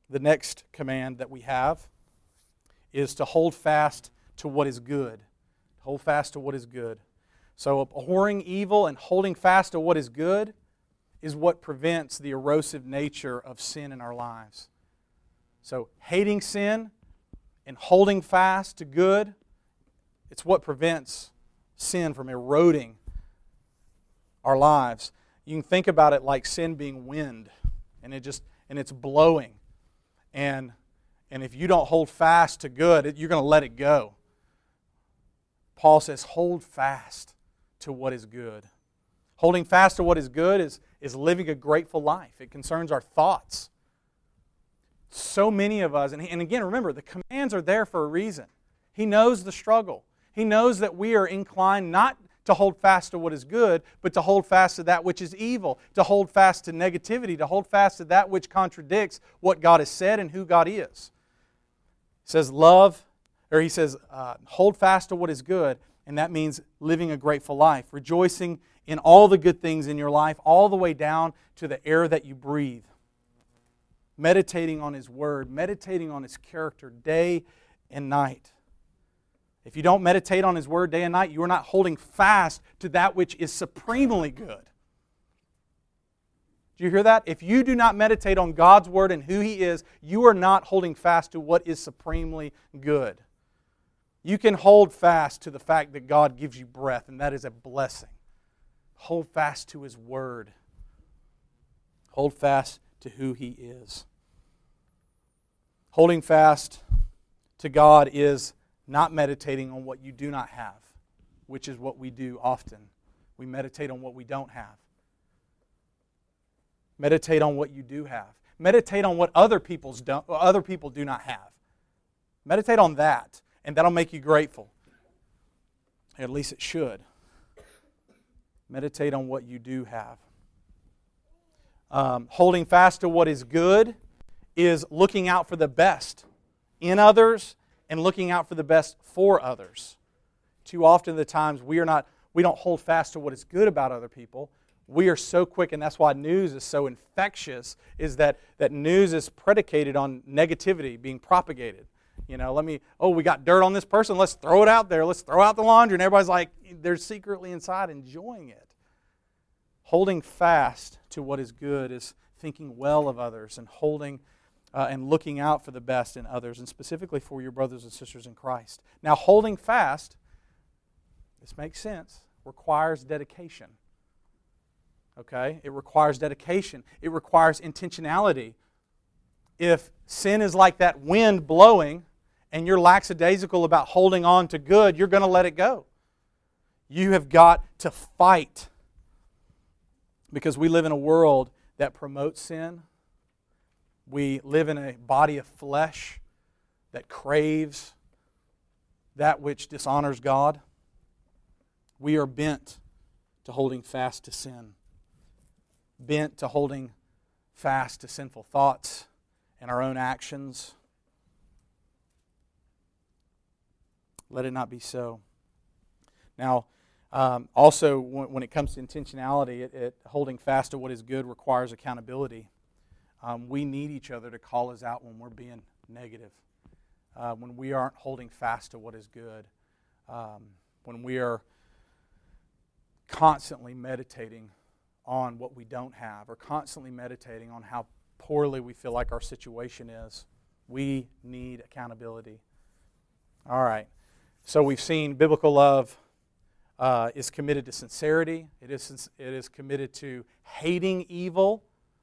the next command that we have is to hold fast to what is good. Hold fast to what is good. So abhorring evil and holding fast to what is good is what prevents the erosive nature of sin in our lives. So hating sin and holding fast to good, it's what prevents sin from eroding our lives. You can think about it like sin being wind, and it's blowing. And if you don't hold fast to good, you're going to let it go. Paul says, hold fast to what is good. Holding fast to what is good is living a grateful life. It concerns our thoughts. So many of us, and again, remember, the commands are there for a reason. He knows the struggle. He knows that we are inclined not to hold fast to what is good, but to hold fast to that which is evil, to hold fast to negativity, to hold fast to that which contradicts what God has said and who God is. He says, hold fast to what is good, and that means living a grateful life, rejoicing in all the good things in your life, all the way down to the air that you breathe. Meditating on His Word, meditating on His character day and night. If you don't meditate on His Word day and night, you are not holding fast to that which is supremely good. Do you hear that? If you do not meditate on God's Word and who He is, you are not holding fast to what is supremely good. You can hold fast to the fact that God gives you breath, and that is a blessing. Hold fast to His Word. Hold fast to who He is. Holding fast to God is not meditating on what you do not have, which is what we do often. We meditate on what we don't have. Meditate on what you do have. Meditate on what other people do not have. Meditate on that, and that'll make you grateful. At least it should. Meditate on what you do have. Holding fast to what is good is looking out for the best in others and looking out for the best for others. Too often the times we don't hold fast to what is good about other people. We are so quick, and that's why news is so infectious, is that news is predicated on negativity being propagated. You know, we got dirt on this person, let's throw it out there, let's throw out the laundry, and everybody's like, they're secretly inside enjoying it. Holding fast to what is good is thinking well of others and holding and looking out for the best in others, and specifically for your brothers and sisters in Christ. Now, holding fast, this makes sense, requires dedication. Okay? It requires dedication. It requires intentionality. If sin is like that wind blowing and you're lackadaisical about holding on to good, you're going to let it go. You have got to fight, because we live in a world that promotes sin. We live in a body of flesh that craves that which dishonors God. We are bent to holding fast to sin, bent to holding fast to sinful thoughts and our own actions. Let it not be so. Now, also, when it comes to intentionality, holding fast to what is good requires accountability. We need each other to call us out when we're being negative, when we aren't holding fast to what is good, when we are constantly meditating on what we don't have, or constantly meditating on how poorly we feel like our situation is. We need accountability. All right. So we've seen biblical love is committed to sincerity. It is committed to hating evil.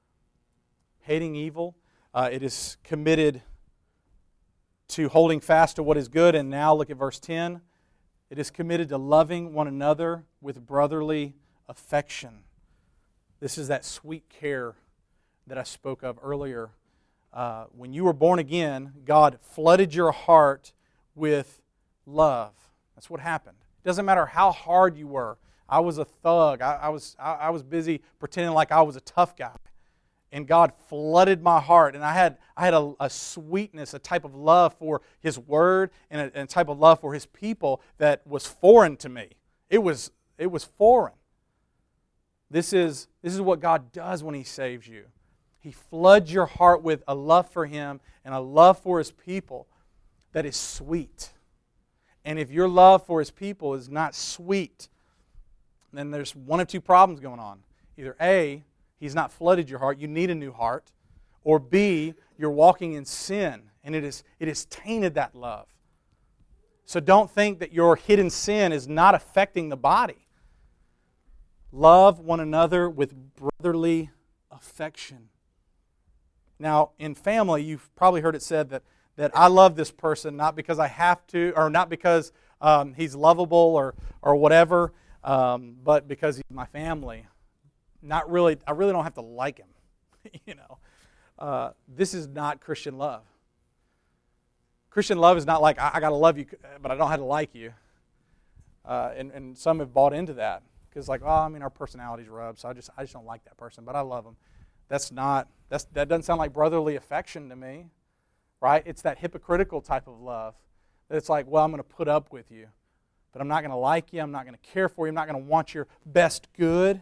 It is committed to holding fast to what is good. And now look at verse 10. It is committed to loving one another with brotherly affection. This is that sweet care that I spoke of earlier. When you were born again, God flooded your heart with love. That's what happened. It doesn't matter how hard you were. I was a thug. I was busy pretending like I was a tough guy. And God flooded my heart. And I had a sweetness, a type of love for His Word, and a type of love for His people that was foreign to me. It was foreign. This is what God does when He saves you. He floods your heart with a love for Him and a love for His people that is sweet. And if your love for His people is not sweet, then there's one of two problems going on. Either A, He's not flooded your heart, you need a new heart, or B, you're walking in sin, and it has tainted that love. So don't think that your hidden sin is not affecting the body. Love one another with brotherly affection. Now, in family, you've probably heard it said that I love this person not because I have to, or not because he's lovable or whatever, but because he's my family. Not really. I really don't have to like him. This is not Christian love. Christian love is not like I got to love you, but I don't have to like you. And some have bought into that because, our personalities rub, so I just don't like that person, but I love them. That doesn't sound like brotherly affection to me, right? It's that hypocritical type of love. That it's like, well, I'm going to put up with you, but I'm not going to like you. I'm not going to care for you. I'm not going to want your best good.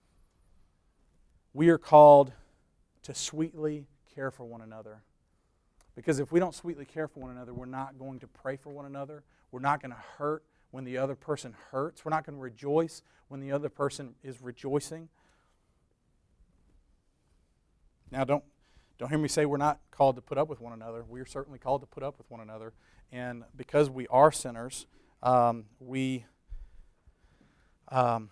We are called to sweetly care for one another. Because if we don't sweetly care for one another, we're not going to pray for one another. We're not going to hurt when the other person hurts. We're not going to rejoice when the other person is rejoicing. Now, don't hear me say we're not called to put up with one another. We are certainly called to put up with one another. And because we are sinners, you're going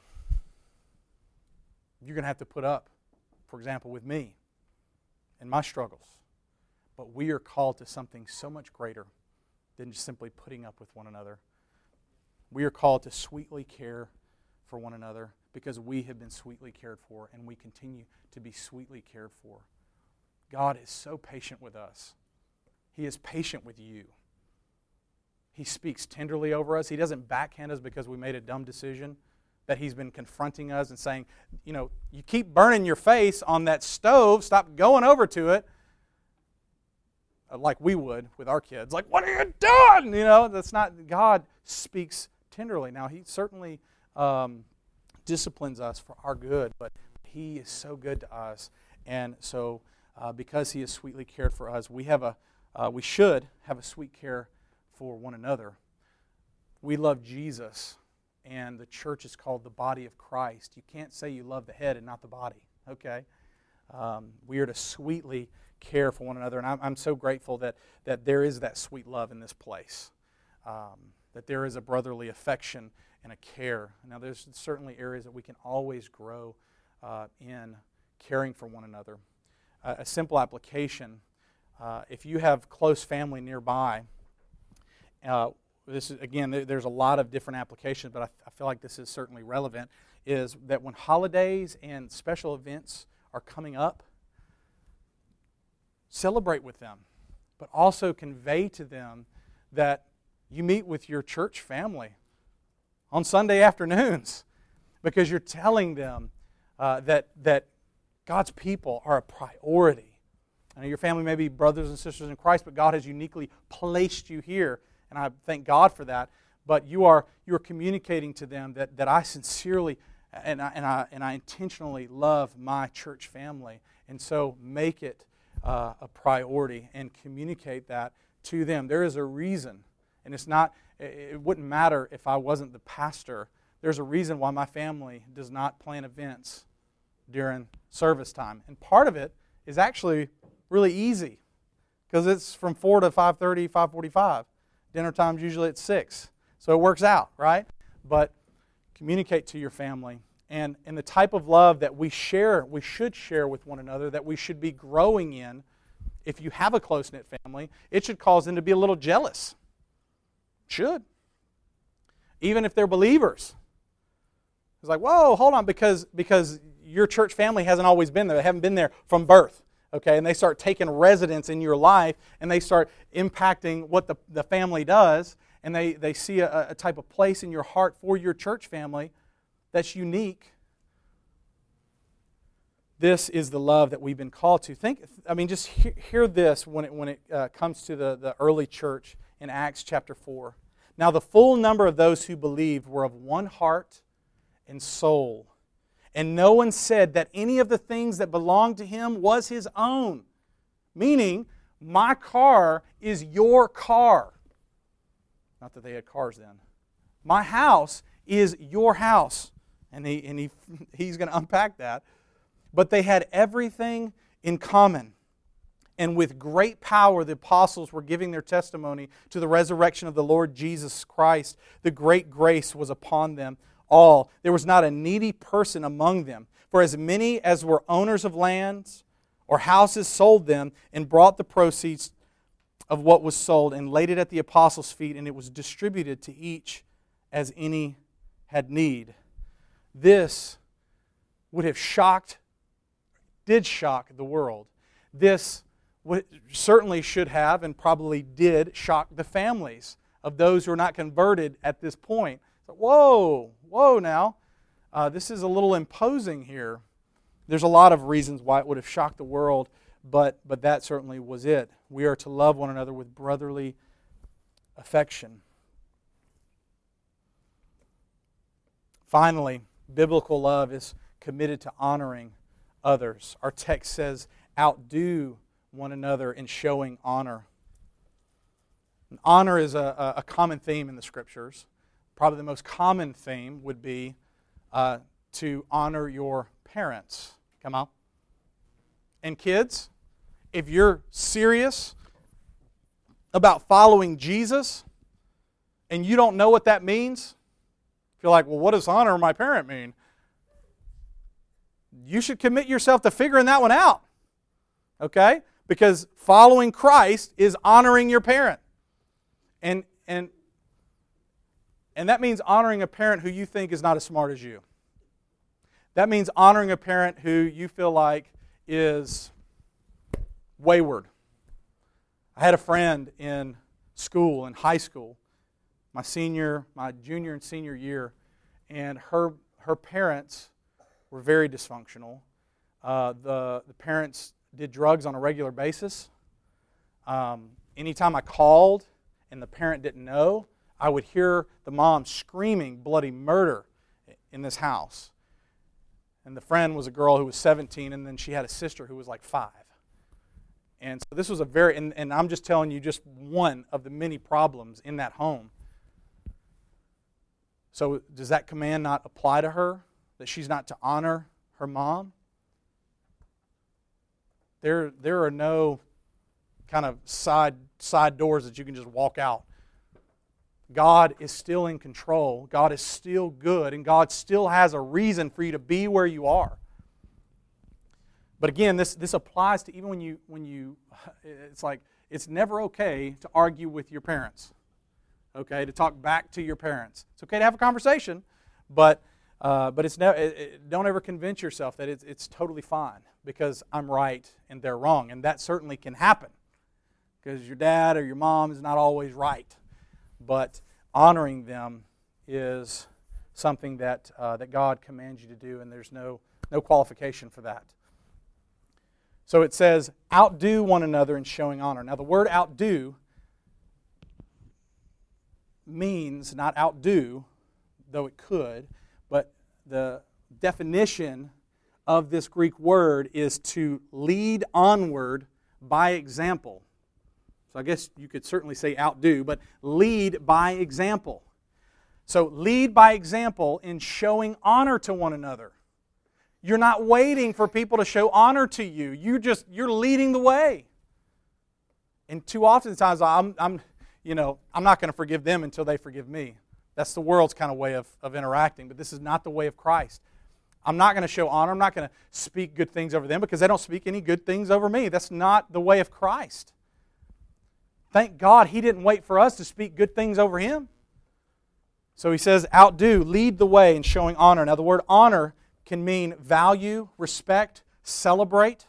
to have to put up, for example, with me and my struggles. But we are called to something so much greater than just simply putting up with one another. We are called to sweetly care for one another because we have been sweetly cared for and we continue to be sweetly cared for. God is so patient with us. He is patient with you. He speaks tenderly over us. He doesn't backhand us because we made a dumb decision, that He's been confronting us and saying, you keep burning your face on that stove, stop going over to it, like we would with our kids. Like, what are you doing? That's not, God speaks tenderly. Now, He certainly disciplines us for our good, but He is so good to us. And so, because He is sweetly cared for us, we should have a sweet care for one another. We love Jesus, and the church is called the body of Christ. You can't say you love the head and not the body, okay? We are to sweetly care for one another, and I'm so grateful that there is that sweet love in this place, that there is a brotherly affection and a care. Now, there's certainly areas that we can always grow in caring for one another. A simple application, if you have close family nearby, this is, again, there's a lot of different applications, but I feel like this is certainly relevant, is that when holidays and special events are coming up, celebrate with them, but also convey to them that you meet with your church family on Sunday afternoons, because you're telling them that God's people are a priority. I know your family may be brothers and sisters in Christ, but God has uniquely placed you here, and I thank God for that. But you are communicating to them that I sincerely and I intentionally love my church family, and so make it a priority and communicate that to them. There is a reason, and it wouldn't matter if I wasn't the pastor. There's a reason why my family does not plan events during service time, and part of it is actually really easy because it's from 4 to 5:30, 5:45. Dinner time's usually at 6, so it works out, right? But communicate to your family. And the type of love that we should share with one another, that we should be growing in, if you have a close-knit family, it should cause them to be a little jealous. Should. Even if they're believers. It's like, whoa, hold on, because your church family hasn't always been there. They haven't been there from birth. Okay, and they start taking residence in your life, and they start impacting what the family does, and they see a type of place in your heart for your church family that's unique. This is the love that we've been called to. Just hear this when it comes to the early church in Acts chapter 4. Now the full number of those who believed were of one heart and soul. And no one said that any of the things that belonged to him was his own. Meaning, my car is your car. Not that they had cars then. My house is your house. And he's going to unpack that. But they had everything in common. And with great power, the apostles were giving their testimony to the resurrection of the Lord Jesus Christ. The great grace was upon them all. There was not a needy person among them. For as many as were owners of lands or houses sold them and brought the proceeds of what was sold and laid it at the apostles' feet, and it was distributed to each as any had need. This would have did shock the world. This certainly should have and probably did shock the families of those who are not converted at this point. Whoa now. This is a little imposing here. There's a lot of reasons why it would have shocked the world, but that certainly was it. We are to love one another with brotherly affection. Finally, biblical love is committed to honoring others. Our text says, outdo one another in showing honor. And honor is a common theme in the Scriptures. Probably the most common theme would be to honor your parents. Come on. And kids, if you're serious about following Jesus and you don't know what that means, if you're like, well, what does honor my parent mean? You should commit yourself to figuring that one out. Okay? Because following Christ is honoring your parent. And that means honoring a parent who you think is not as smart as you. That means honoring a parent who you feel like is wayward. I had a friend in school, in high school, my junior and senior year, and her parents were very dysfunctional. The parents did drugs on a regular basis. Anytime I called and the parent didn't know, I would hear the mom screaming bloody murder in this house. And the friend was a girl who was 17, and then she had a sister who was like 5. And so this was and I'm just telling you just one of the many problems in that home. So does that command not apply to her? That she's not to honor her mom? There are no kind of side doors that you can just walk out. God is still in control. God is still good, and God still has a reason for you to be where you are. But again, this applies to even when you it's like it's never okay to argue with your parents. Okay, to talk back to your parents. It's okay to have a conversation, but it's don't ever convince yourself that it's totally fine because I'm right and they're wrong, and that certainly can happen because your dad or your mom is not always right. But honoring them is something that God commands you to do, and there's no qualification for that. So it says, outdo one another in showing honor. Now the word outdo means not outdo, though it could, but the definition of this Greek word is to lead onward by example. So I guess you could certainly say outdo, but lead by example. So lead by example in showing honor to one another. You're not waiting for people to show honor to you. You're leading the way. And too often times I'm not going to forgive them until they forgive me. That's the world's kind of way of interacting, but this is not the way of Christ. I'm not going to show honor. I'm not going to speak good things over them because they don't speak any good things over me. That's not the way of Christ. Thank God He didn't wait for us to speak good things over Him. So He says, outdo, lead the way in showing honor. Now the word honor can mean value, respect, celebrate.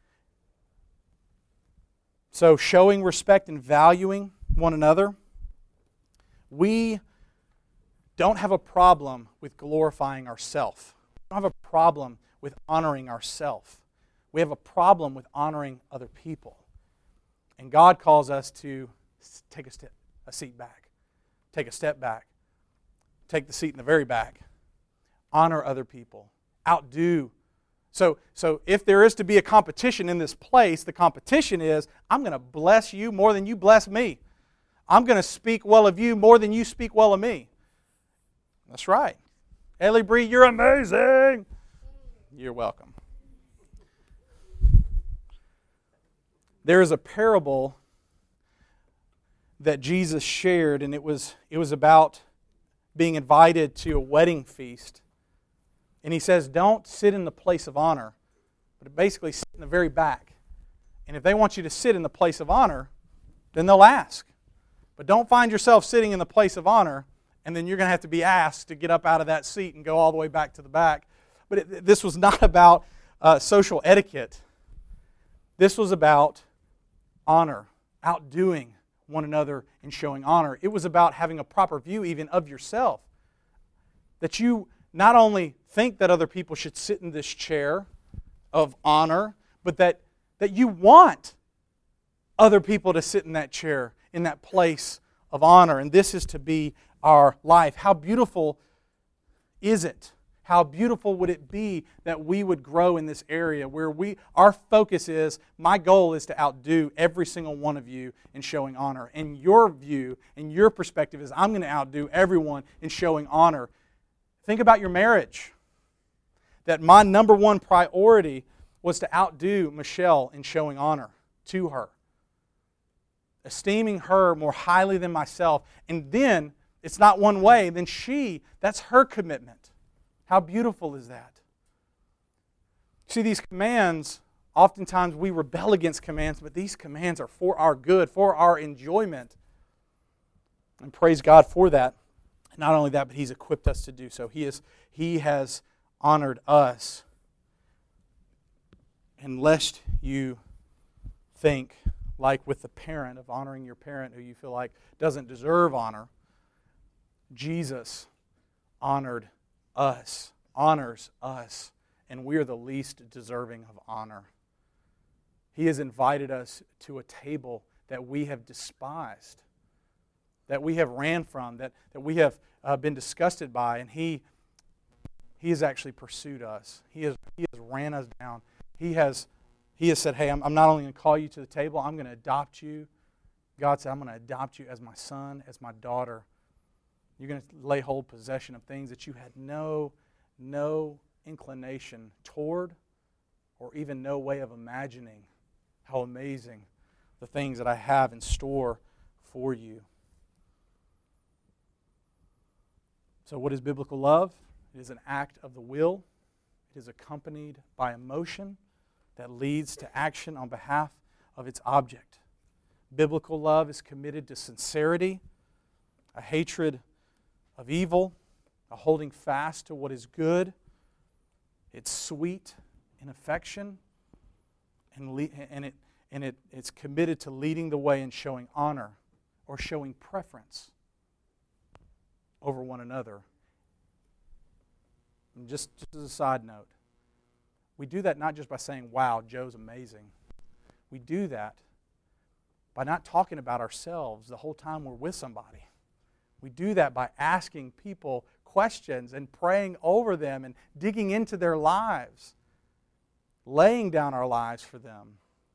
So showing respect and valuing one another. We don't have a problem with glorifying ourselves. We don't have a problem with honoring ourselves. We have a problem with honoring other people. And God calls us to take a seat back. Take a step back. Take the seat in the very back. Honor other people. outdo. So if there is to be a competition in this place, the competition is, I'm going to bless you more than you bless me. I'm going to speak well of you more than you speak well of me. That's right. Ellie Bree, you're amazing. You're welcome. There is a parable that Jesus shared, and it was about being invited to a wedding feast. And He says, don't sit in the place of honor, but basically sit in the very back. And if they want you to sit in the place of honor, then they'll ask. But don't find yourself sitting in the place of honor, and then you're going to have to be asked to get up out of that seat and go all the way back to the back. But this was not about social etiquette. This was about honor, outdoing one another in showing honor. It was about having a proper view even of yourself. That you not only think that other people should sit in this chair of honor, but that you want other people to sit in that chair, in that place of honor. And this is to be our life. How beautiful is it? How beautiful would it be that we would grow in this area where our focus is, my goal is to outdo every single one of you in showing honor. And your view and your perspective is, I'm going to outdo everyone in showing honor. Think about your marriage. That my number one priority was to outdo Michelle in showing honor to her. Esteeming her more highly than myself. And then, it's not one way, then that's her commitment. How beautiful is that? See, these commands, oftentimes we rebel against commands, but these commands are for our good, for our enjoyment. And praise God for that. Not only that, but He's equipped us to do so. He has honored us. And lest you think, like with the parent, of honoring your parent who you feel like doesn't deserve honor, Jesus honors us, and we are the least deserving of honor. He has invited us to a table that we have despised, that we have ran from, that we have been disgusted by, and He has actually pursued us. He has ran us down. He has said, hey, I'm not only going to call you to the table, I'm going to adopt you. God said, I'm going to adopt you as my son, as my daughter. You're going to lay hold possession of things that you had no inclination toward, or even no way of imagining how amazing the things that I have in store for you. So what is biblical love? It is an act of the will. It is accompanied by emotion that leads to action on behalf of its object. Biblical love is committed to sincerity, a hatred of evil, a holding fast to what is good. It's sweet in affection, and it's committed to leading the way and showing honor or showing preference over one another. And just as a side note, we do that not just by saying, wow, Joe's amazing. We do that by not talking about ourselves the whole time we're with somebody. We do that by asking people questions and praying over them and digging into their lives, laying down our lives for them.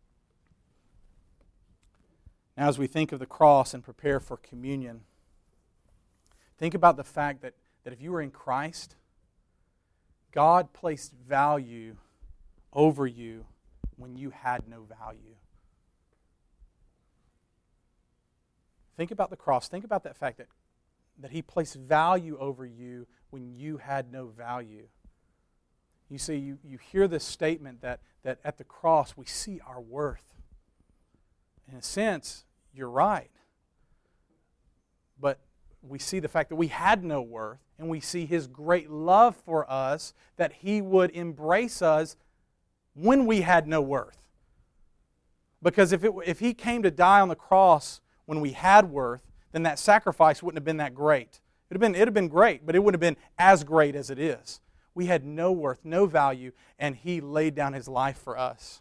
Now, as we think of the cross and prepare for communion, think about the fact that if you were in Christ, God placed value over you when you had no value. Think about the cross. Think about that fact that He placed value over you when you had no value. You see, you hear this statement that at the cross we see our worth. In a sense, you're right. But we see the fact that we had no worth, and we see His great love for us, that He would embrace us when we had no worth. Because if He came to die on the cross when we had worth, then that sacrifice wouldn't have been that great. It'd have been great, but it wouldn't have been as great as it is. We had no worth, no value, and He laid down His life for us.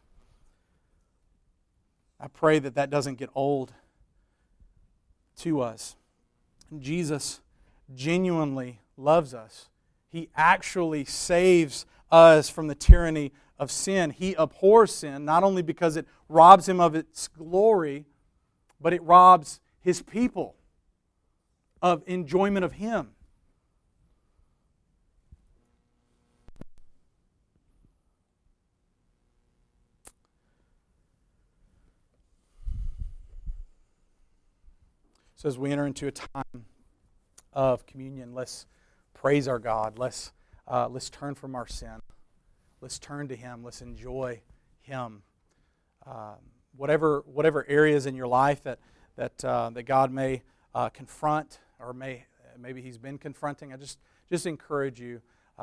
I pray that doesn't get old to us. Jesus genuinely loves us. He actually saves us from the tyranny of sin. He abhors sin, not only because it robs Him of its glory, but it robs His people of enjoyment of Him. So as we enter into a time of communion, let's praise our God. Let's turn from our sin. Let's turn to Him. Let's enjoy Him. Whatever areas in your life that God may confront, or maybe He's been confronting, I just encourage you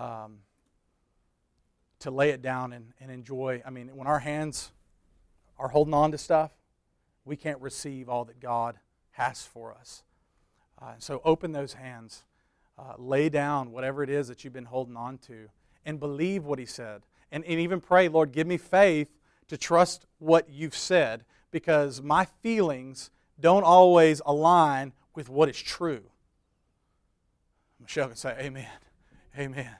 to lay it down and enjoy. I mean, when our hands are holding on to stuff, we can't receive all that God has for us. So open those hands. Lay down whatever it is that you've been holding on to and believe what He said. And even pray, Lord, give me faith to trust what You've said, because my feelings don't always align with what is true. Michelle can say, amen. Amen.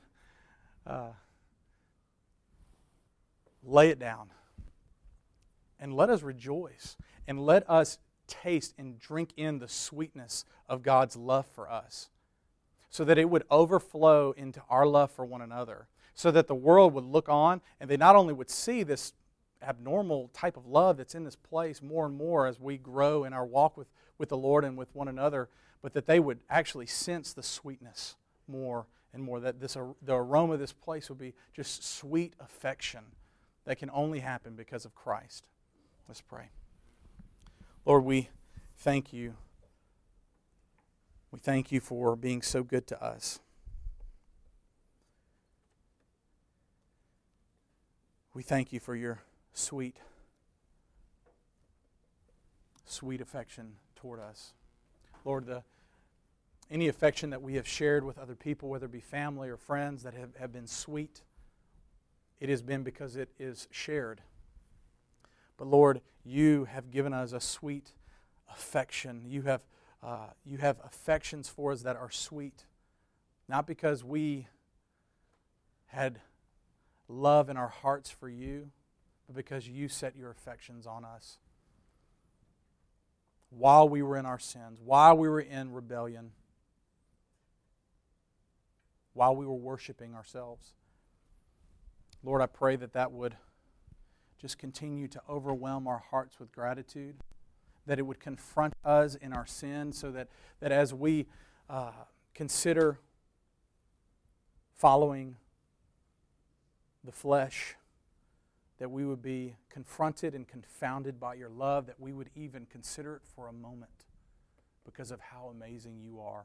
Lay it down. And let us rejoice. And let us taste and drink in the sweetness of God's love for us, so that it would overflow into our love for one another, so that the world would look on and they not only would see this abnormal type of love that's in this place more and more as we grow in our walk with the Lord and with one another, but that they would actually sense the sweetness more and more, that the aroma of this place would be just sweet affection that can only happen because of Christ. Let's pray. Lord, we thank You. We thank You for being so good to us. We thank You for Your sweet, sweet affection toward us. Lord, any affection that we have shared with other people, whether it be family or friends, that have been sweet, it has been because it is shared. But Lord, You have given us a sweet affection. You have affections for us that are sweet, not because we had love in our hearts for You, but because You set Your affections on us while we were in our sins, while we were in rebellion, while we were worshiping ourselves. Lord, I pray that would just continue to overwhelm our hearts with gratitude, that it would confront us in our sin, so that as we consider following the flesh, that we would be confronted and confounded by Your love, that we would even consider it for a moment because of how amazing You are.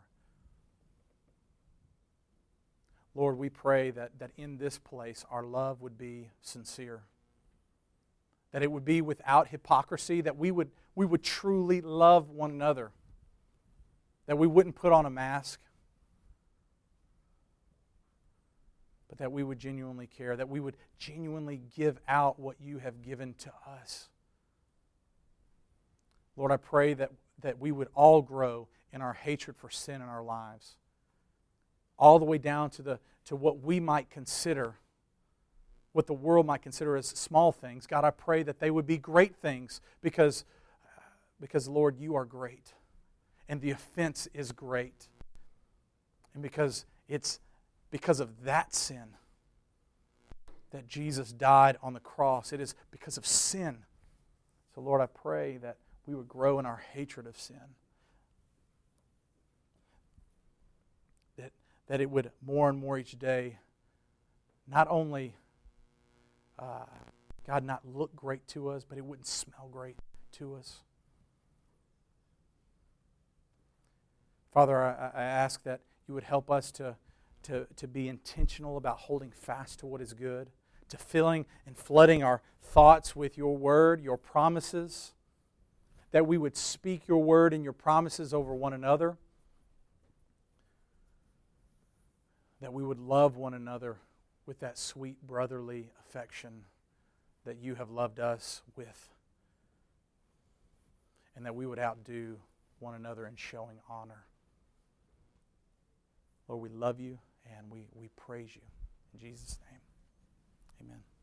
Lord, we pray that in this place our love would be sincere, that it would be without hypocrisy, that we would truly love one another, that we wouldn't put on a mask, but that we would genuinely care, that we would genuinely give out what You have given to us. Lord, I pray that we would all grow in our hatred for sin in our lives, all the way down to what we might consider, what the world might consider as small things. God, I pray that they would be great things because Lord, You are great, and the offense is great. And because it's because of that sin that Jesus died on the cross. It is because of sin. So Lord, I pray that we would grow in our hatred of sin. That it would more and more each day not only, God, not look great to us, but it wouldn't smell great to us. Father, I ask that You would help us to be intentional about holding fast to what is good, to filling and flooding our thoughts with Your word, Your promises, that we would speak Your word and Your promises over one another, that we would love one another with that sweet brotherly affection that You have loved us with, and that we would outdo one another in showing honor. Lord, we love You and we praise You. In Jesus' name. Amen.